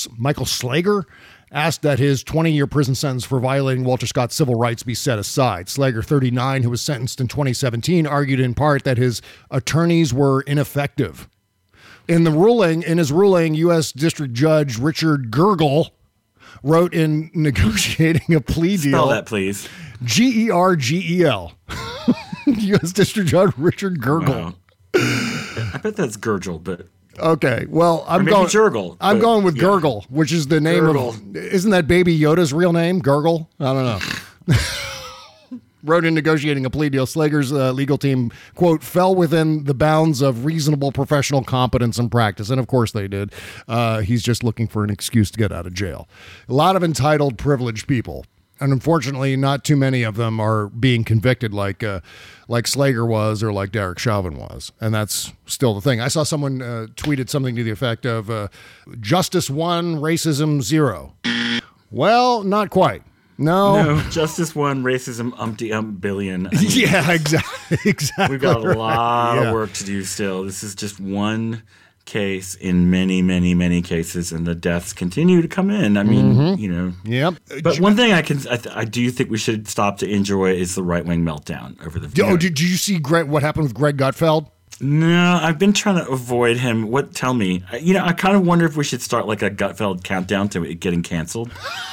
asked that his 20-year prison sentence for violating Walter Scott's civil rights be set aside. Slager, 39, who was sentenced in 2017, argued in part that his attorneys were ineffective. In his ruling, U.S. District Judge Richard Gergel wrote in negotiating a plea deal. Spell that, please. Gergel. U.S. District Judge Richard Gergel. Wow. I bet that's Gurgel, but... Okay, well, I'm going with Gurgle, which is the name of... Isn't that Baby Yoda's real name, Gurgle? I don't know. Wrote in negotiating a plea deal, Slager's legal team, quote, fell within the bounds of reasonable professional competence and practice. And of course they did. He's just looking for an excuse to get out of jail. A lot of entitled, privileged people. And unfortunately, not too many of them are being convicted like Slager was or like Derek Chauvin was. And that's still the thing. I saw someone tweeted something to the effect of justice 1, racism 0. Well, not quite. No, justice 1, racism billion. Yeah, exactly. We've got a lot of work to do still. This is just one case in many, many, many cases, and the deaths continue to come in. I mean, you know. Yep. But one thing I do think we should stop to enjoy is the right-wing meltdown over the video. Oh, did you see what happened with Greg Gutfeld? No, I've been trying to avoid him. Tell me. You know, I kind of wonder if we should start like a Gutfeld countdown to it getting canceled.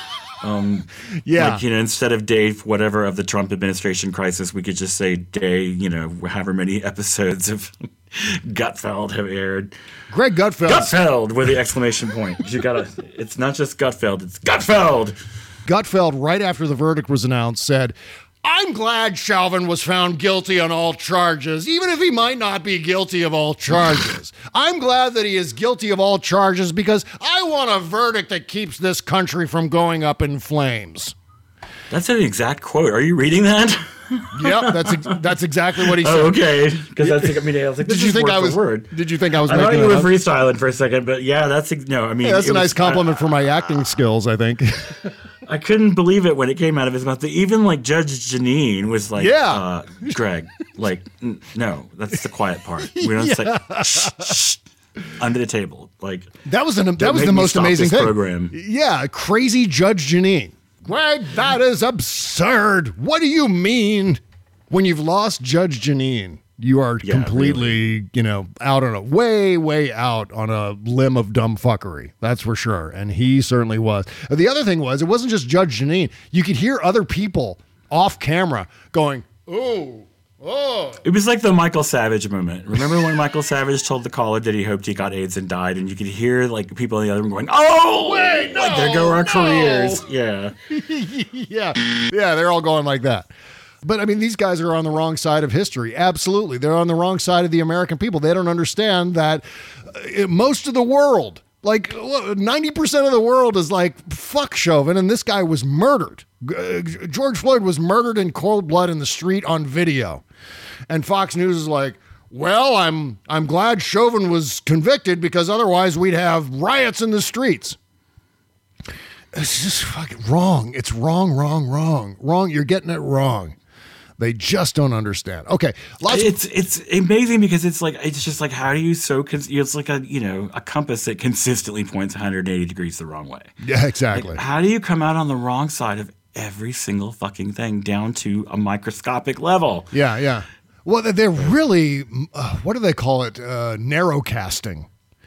Yeah. Like, you know, instead of day whatever of the Trump administration crisis, we could just say day, you know, however many episodes of Gutfeld have aired. Greg Gutfeld. Gutfeld with the exclamation point. It's not just Gutfeld, it's Gutfeld. Gutfeld, right after the verdict was announced, said, I'm glad Chauvin was found guilty on all charges, even if he might not be guilty of all charges. I'm glad that he is guilty of all charges because I want a verdict that keeps this country from going up in flames. That's an exact quote. Are you reading that? Yep, that's exactly what he said. Oh, okay. Because I was like, did you think I was making it up? I thought you were freestyling for a second, but yeah, that's a nice compliment for my acting skills, I think. I couldn't believe it when it came out of his mouth. Even like Judge Janine was like, Greg, like, no, that's the quiet part. We don't say shh, under the table. Like that was the most amazing thing. Program. Yeah, crazy Judge Janine. Greg, that is absurd. What do you mean? When you've lost Judge Janine, you are completely, out on way out on a limb of dumb fuckery. That's for sure. And he certainly was. The other thing was, it wasn't just Judge Janine. You could hear other people off camera going, oh. It was like the Michael Savage moment. Remember when Michael Savage told the caller that he hoped he got AIDS and died, and you could hear like people in the other room going, "Oh, wait, no, like there go our careers." Yeah, yeah, they're all going like that. But I mean, these guys are on the wrong side of history. Absolutely, they're on the wrong side of the American people. They don't understand that most of the world, like 90% of the world, is like fuck Chauvin, and this guy was murdered. George Floyd was murdered in cold blood in the street on video. And Fox News is like, well, I'm glad Chauvin was convicted because otherwise we'd have riots in the streets. It's just fucking wrong. It's wrong. You're getting it wrong. They just don't understand. Okay, it's amazing because it's just like how do you it's like a compass that consistently points 180 degrees the wrong way. Yeah, exactly. Like, how do you come out on the wrong side of every single fucking thing down to a microscopic level? Yeah. Well, they're really, what do they call it? Narrow casting.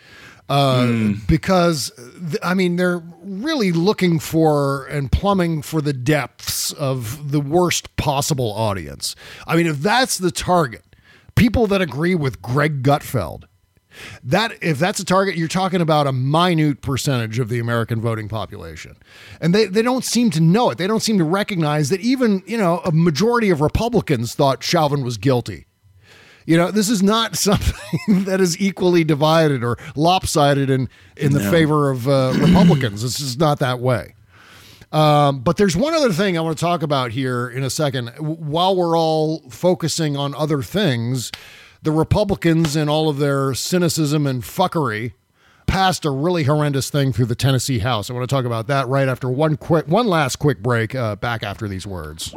Because, they're really looking for and plumbing for the depths of the worst possible audience. I mean, if that's the target, people that agree with Greg Gutfeld, if that's a target, you're talking about a minute percentage of the American voting population. And they don't seem to know it. They don't seem to recognize that even, a majority of Republicans thought Chauvin was guilty. This is not something that is equally divided or lopsided in the favor of Republicans. This is not that way. But there's one other thing I want to talk about here in a second. While we're all focusing on other things, the Republicans and all of their cynicism and fuckery passed a really horrendous thing through the Tennessee House. I want to talk about that right after one last quick break, back after these words.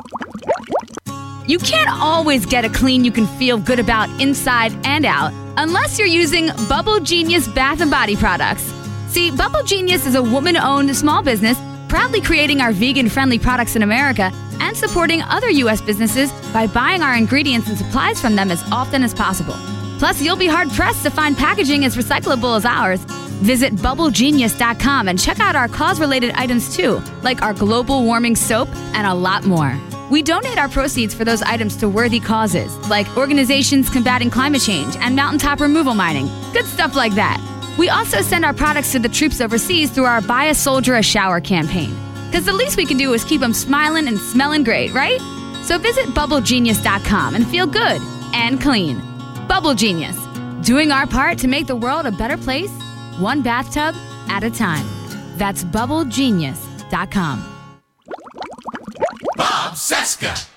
You can't always get a clean you can feel good about inside and out unless you're using Bubble Genius Bath and Body products. See, Bubble Genius is a woman-owned small business proudly creating our vegan-friendly products in America and supporting other U.S. businesses by buying our ingredients and supplies from them as often as possible. Plus, you'll be hard-pressed to find packaging as recyclable as ours. Visit BubbleGenius.com and check out our cause-related items too, like our global warming soap and a lot more. We donate our proceeds for those items to worthy causes, like organizations combating climate change and mountaintop removal mining. Good stuff like that. We also send our products to the troops overseas through our Buy a Soldier a Shower campaign. Because the least we can do is keep them smiling and smelling great, right? So visit BubbleGenius.com and feel good and clean. Bubble Genius, doing our part to make the world a better place, one bathtub at a time. That's BubbleGenius.com. Bob Cesca.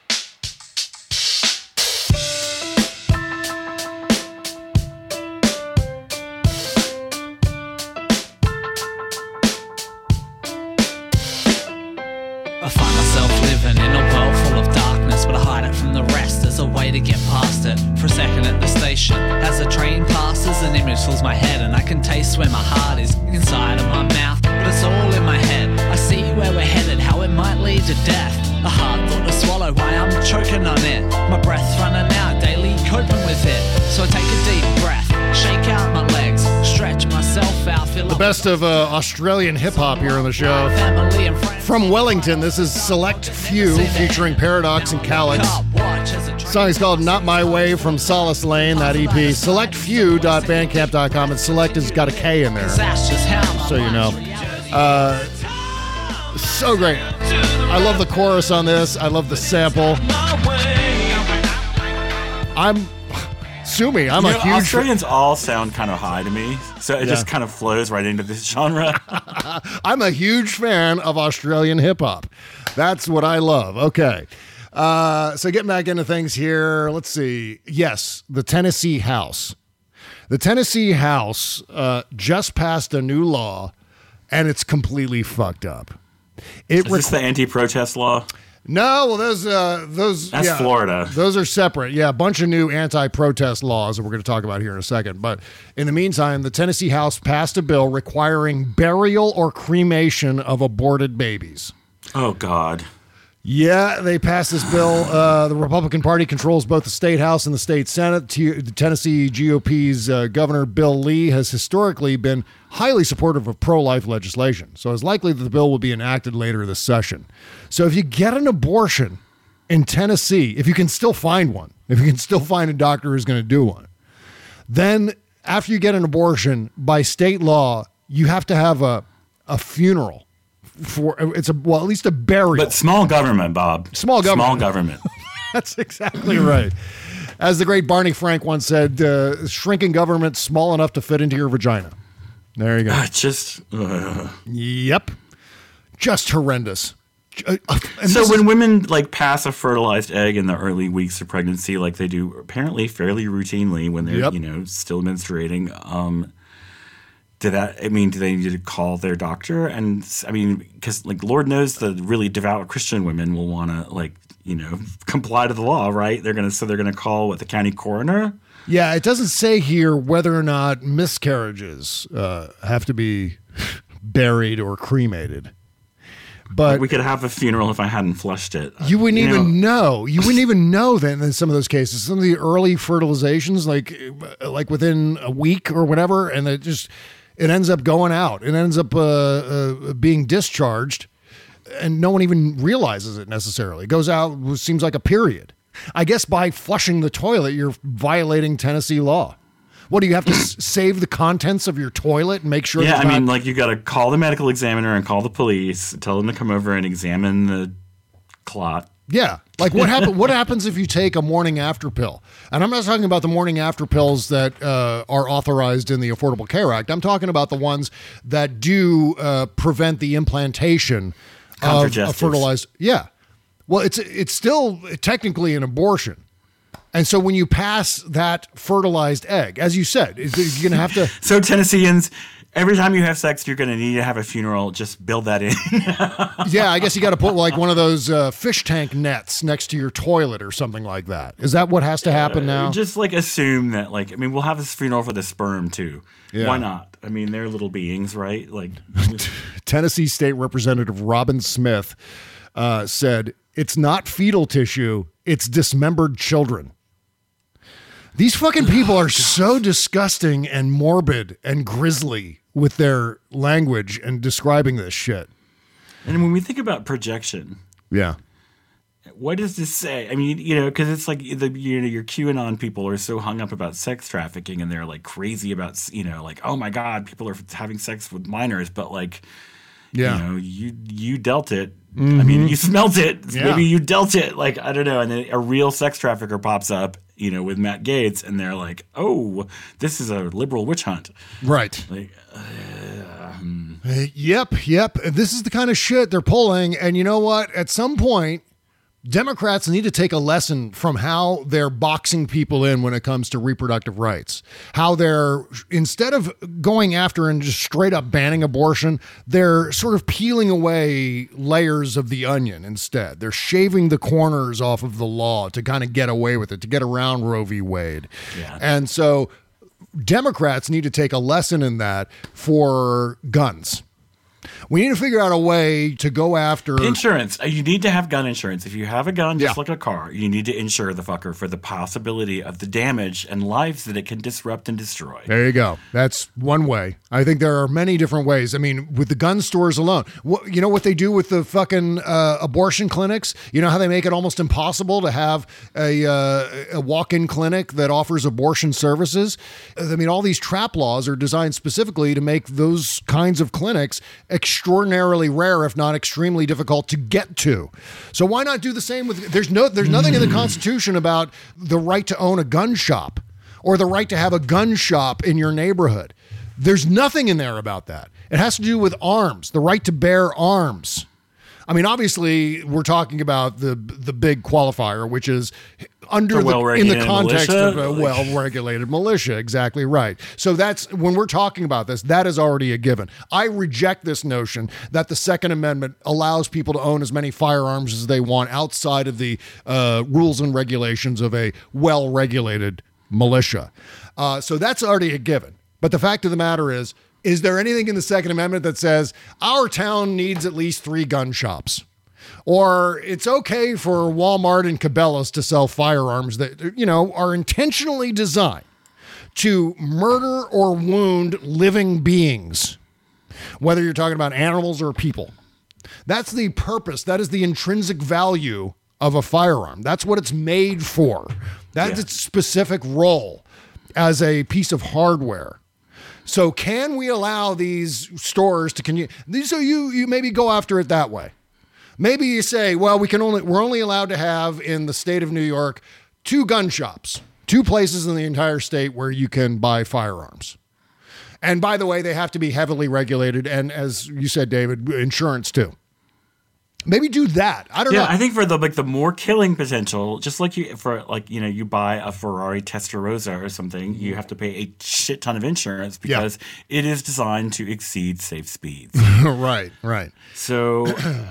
I find myself living in a world full of darkness, but I hide it from the rest as a way to get past it. For a second at the station, as a train passes, as an image fills my head, and I can taste where my heart is inside of my mouth, but it's all in my head. I see where we're headed, how it might lead to death. A hard thought to swallow, why I'm choking on it. My breath's running out, daily coping with it. So I take a deep breath, shake out my legs, stretch myself out. Feel The best of Australian hip-hop here on the show. family and friends. From Wellington, this is Select Few featuring Paradox and Calyx. The song is called Not My Way from Solace Lane, that EP. Selectfew.bandcamp.com, and Select has got a K in there, so you know. So great. I love the chorus on this. I love the sample. Sue me, I'm a huge... Australians all sound kind of high to me, so it just kind of flows right into this genre. I'm a huge fan of Australian hip-hop. That's what I love. Okay. So getting back into things here, let's see. Yes, the Tennessee House. The Tennessee House just passed a new law, and it's completely fucked up. Is this the anti-protest law? No, well, those That's Florida. Those are separate. Yeah, a bunch of new anti-protest laws that we're going to talk about here in a second. But in the meantime, the Tennessee House passed a bill requiring burial or cremation of aborted babies. Oh, God. Yeah, they passed this bill. The Republican Party controls both the state House and the state Senate. The Tennessee GOP's Governor Bill Lee has historically been highly supportive of pro-life legislation, so it's likely that the bill will be enacted later this session. So if you get an abortion in Tennessee, if you can still find one, if you can still find a doctor who's going to do one, then after you get an abortion, by state law, you have to have a funeral. At least a burial. But small government, Bob. Small government. Small government. That's exactly right. As the great Barney Frank once said, shrinking government small enough to fit into your vagina. There you go. Yep. Just horrendous. So when women pass a fertilized egg in the early weeks of pregnancy, like they do apparently fairly routinely when they're still menstruating, do they need to call their doctor? And I mean, because Lord knows the really devout Christian women will want to comply to the law, right? They're gonna call the county coroner. Yeah, it doesn't say here whether or not miscarriages have to be buried or cremated. But we could have a funeral if I hadn't flushed it. You wouldn't even know. You wouldn't even know then in some of those cases. Some of the early fertilizations, like within a week or whatever, and it ends up going out. It ends up being discharged, and no one even realizes it necessarily. It goes out, seems like a period. I guess by flushing the toilet, you're violating Tennessee law. What, do you have to save the contents of your toilet and make sure? Yeah, you got to call the medical examiner and call the police, tell them to come over and examine the clot. Yeah, what happens if you take a morning after pill? And I'm not talking about the morning after pills that are authorized in the Affordable Care Act. I'm talking about the ones that do prevent the implantation of a fertilized. Yeah. Well, it's still technically an abortion. And so when you pass that fertilized egg, as you said, you're going to have to... So Tennesseans, every time you have sex, you're going to need to have a funeral. Just build that in. Yeah, I guess you got to put one of those fish tank nets next to your toilet or something like that. Is that what has to happen now? Just assume that, we'll have this funeral for the sperm too. Yeah. Why not? I mean, they're little beings, right? Tennessee State Representative Robin Smith said, "It's not fetal tissue, it's dismembered children." These fucking people are so disgusting and morbid and grisly with their language and describing this shit. And when we think about projection, yeah, what does this say? I mean, because it's your QAnon people are so hung up about sex trafficking and they're crazy about, oh my God, people are having sex with minors, but you dealt it. Mm-hmm. I mean, you smelt it. Yeah. Maybe you dealt it. I don't know. And then a real sex trafficker pops up, with Matt Gaetz, and they're like, oh, this is a liberal witch hunt. Right. Yep. This is the kind of shit they're pulling. And you know what? At some point, Democrats need to take a lesson from how they're boxing people in when it comes to reproductive rights. How they're, instead of going after and just straight up banning abortion, they're sort of peeling away layers of the onion instead. They're shaving the corners off of the law to kind of get away with it, to get around Roe v. Wade. Yeah. And so Democrats need to take a lesson in that for guns. We need to figure out a way to go after insurance. You need to have gun insurance. If you have a gun, just like a car, you need to insure the fucker for the possibility of the damage and lives that it can disrupt and destroy. There you go. That's one way. I think there are many different ways. I mean, with the gun stores alone, you know what they do with the fucking abortion clinics? You know how they make it almost impossible to have a walk-in clinic that offers abortion services? I mean, all these trap laws are designed specifically to make those kinds of clinics extraordinarily rare, if not extremely difficult to get to. So why not do the same with, there's nothing in the Constitution about the right to own a gun shop or the right to have a gun shop in your neighborhood. There's nothing in there about that. It has to do with arms, the right to bear arms. I mean, obviously, we're talking about the big qualifier, which is in the context of a well-regulated militia. Exactly right. So that's when we're talking about this, that is already a given. I reject this notion that the Second Amendment allows people to own as many firearms as they want outside of the rules and regulations of a well-regulated militia. So that's already a given. But the fact of the matter is there anything in the Second Amendment that says our town needs at least 3 gun shops? Or it's okay for Walmart and Cabela's to sell firearms that, you know, are intentionally designed to murder or wound living beings, whether you're talking about animals or people. That's the purpose. That is the intrinsic value of a firearm. That's what it's made for. That's its specific role as a piece of hardware. So can we allow these stores to so you maybe go after it that way? Maybe you say, well, we're only allowed to have in the state of New York 2 gun shops, 2 places in the entire state where you can buy firearms. And by the way, they have to be heavily regulated. And as you said, David, insurance too. Maybe do that. I don't know. I think for the more killing potential, just like you buy a Ferrari Testarossa or something, you have to pay a shit ton of insurance because it is designed to exceed safe speeds. Right. So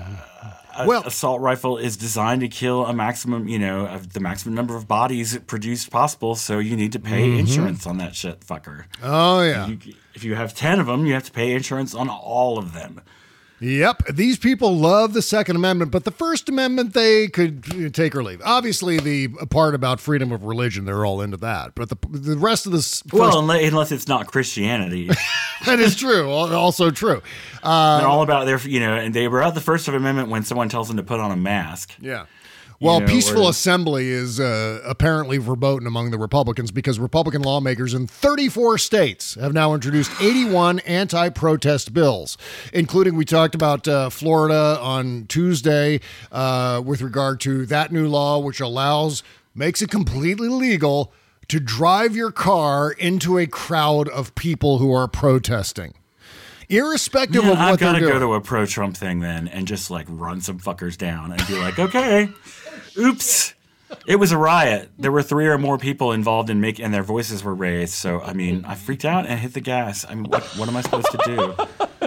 assault rifle is designed to kill a maximum, of the maximum number of bodies produced possible. So you need to pay insurance on that shit fucker. Oh yeah. If you have 10 of them, you have to pay insurance on all of them. Yep. These people love the Second Amendment, but the First Amendment, they could take or leave. Obviously, the part about freedom of religion, they're all into that. But the rest of this... unless it's not Christianity. That is true. Also true. They're all about and they were at the First Amendment when someone tells them to put on a mask. Yeah. Well, peaceful assembly is apparently verboten among the Republicans because Republican lawmakers in 34 states have now introduced 81 anti-protest bills, including, we talked about Florida on Tuesday with regard to that new law, which makes it completely legal to drive your car into a crowd of people who are protesting. Irrespective of what they're doing. I've got to go to a pro-Trump thing then and just run some fuckers down and be like, okay, oops, it was a riot. There were 3 or more people involved and their voices were raised. So, I mean, I freaked out and hit the gas. I mean, what am I supposed to do?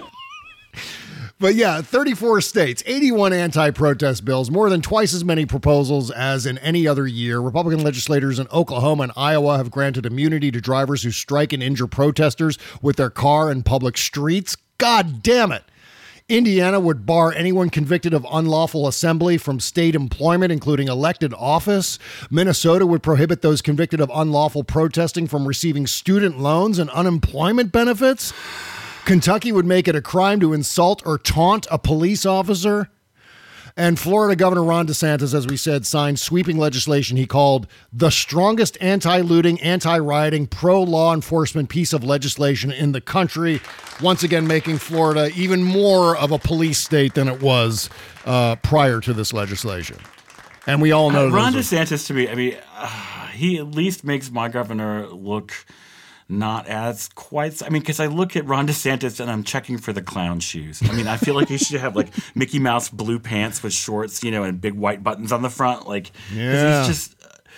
But yeah, 34 states, 81 anti-protest bills, more than twice as many proposals as in any other year. Republican legislators in Oklahoma and Iowa have granted immunity to drivers who strike and injure protesters with their car in public streets. God damn it. Indiana would bar anyone convicted of unlawful assembly from state employment, including elected office. Minnesota would prohibit those convicted of unlawful protesting from receiving student loans and unemployment benefits. Kentucky would make it a crime to insult or taunt a police officer. And Florida Governor Ron DeSantis, as we said, signed sweeping legislation he called the strongest anti-looting, anti-rioting, pro-law enforcement piece of legislation in the country, once again making Florida even more of a police state than it was prior to this legislation. And we all know Ron DeSantis, to me, I mean, he at least makes my governor look not as quite. I mean, because I look at Ron DeSantis and I'm checking for the clown shoes. I mean, I feel like he should have Mickey Mouse blue pants with shorts, and big white buttons on the front. He's just.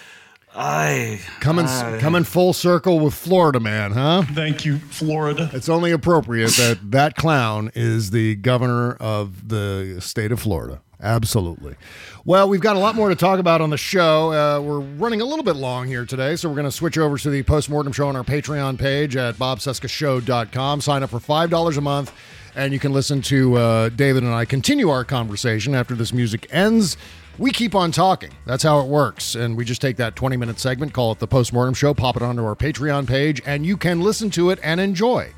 Coming full circle with Florida man, huh? Thank you, Florida. It's only appropriate that clown is the governor of the state of Florida. Absolutely. Well, we've got a lot more to talk about on the show. We're running a little bit long here today, so we're going to switch over to the Postmortem Show on our Patreon page at bobcescashow.com. Sign up for $5 a month, and you can listen to David and I continue our conversation after this music ends. We keep on talking. That's how it works. And we just take that 20-minute segment, call it the Postmortem Show, pop it onto our Patreon page, and you can listen to it and enjoy.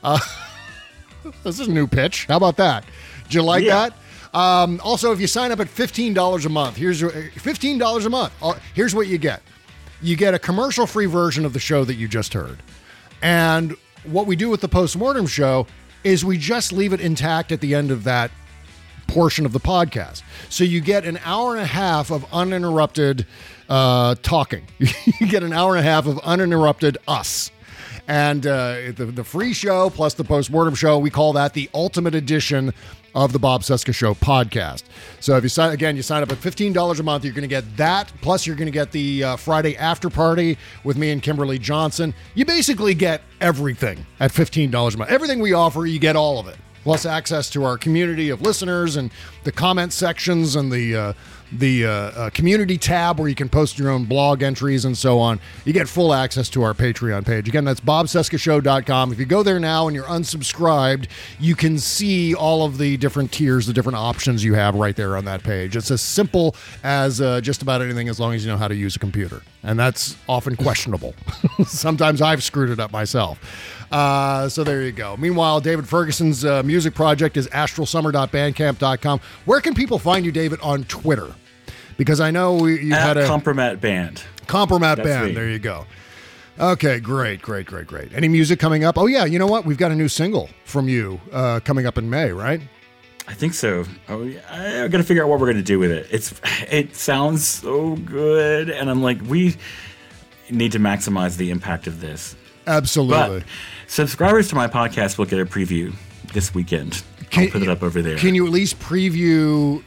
This is a new pitch. How about that? Did you like that? Also, if you sign up at $15 a month, here's $15 a month. Here's what you get. You get a commercial-free version of the show that you just heard. And what we do with the Postmortem Show is we just leave it intact at the end of that portion of the podcast. So you get an hour and a half of uninterrupted talking. You get an hour and a half of uninterrupted us. And the free show plus the Postmortem Show, we call that the ultimate edition of the Bob Cesca Show podcast. So if you sign up at $15 a month, you're going to get that. Plus, you're going to get the Friday after party with me and Kimberly Johnson. You basically get everything at $15 a month. Everything we offer, you get all of it. Plus access to our community of listeners and the comment sections and the community tab where you can post your own blog entries and so on. You get full access to our Patreon page. Again, that's bobcescashow.com. If you go there now and you're unsubscribed, you can see all of the different tiers, the different options you have right there on that page. It's as simple as just about anything as long as you know how to use a computer. And that's often questionable. Sometimes I've screwed it up myself. So there you go. Meanwhile, David Ferguson's music project is astralsummer.bandcamp.com. Where can people find you, David, on Twitter? Because I know you had a Compromat Band. Compromat That's Band. me. There you go. Okay, great. Any music coming up? Oh yeah, you know what? We've got a new single from you coming up in May, right? I think so. Oh, yeah. I got to figure out what we're going to do with it. It sounds so good, and I'm like, we need to maximize the impact of this. Absolutely. But subscribers to my podcast will get a preview this weekend. I'll put it up over there. Can you at least preview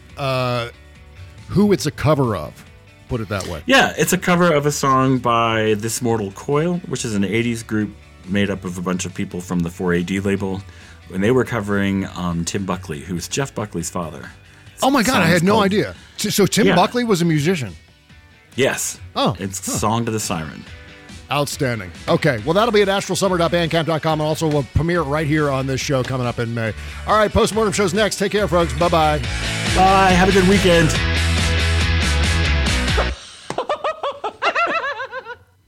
who it's a cover of? Put it that way. Yeah, it's a cover of a song by This Mortal Coil, which is an 80s group made up of a bunch of people from the 4AD label. And they were covering Tim Buckley, who's Jeff Buckley's father. Oh my God, I had no idea. So Tim Buckley was a musician? Yes. Oh. It's Song to the Siren. Outstanding. Okay, well, that'll be at astralsummer.bandcamp.com, and also we'll premiere it right here on this show coming up in May. All right, Postmortem Show's next. Take care, folks. Bye-bye. Bye. Have a good weekend.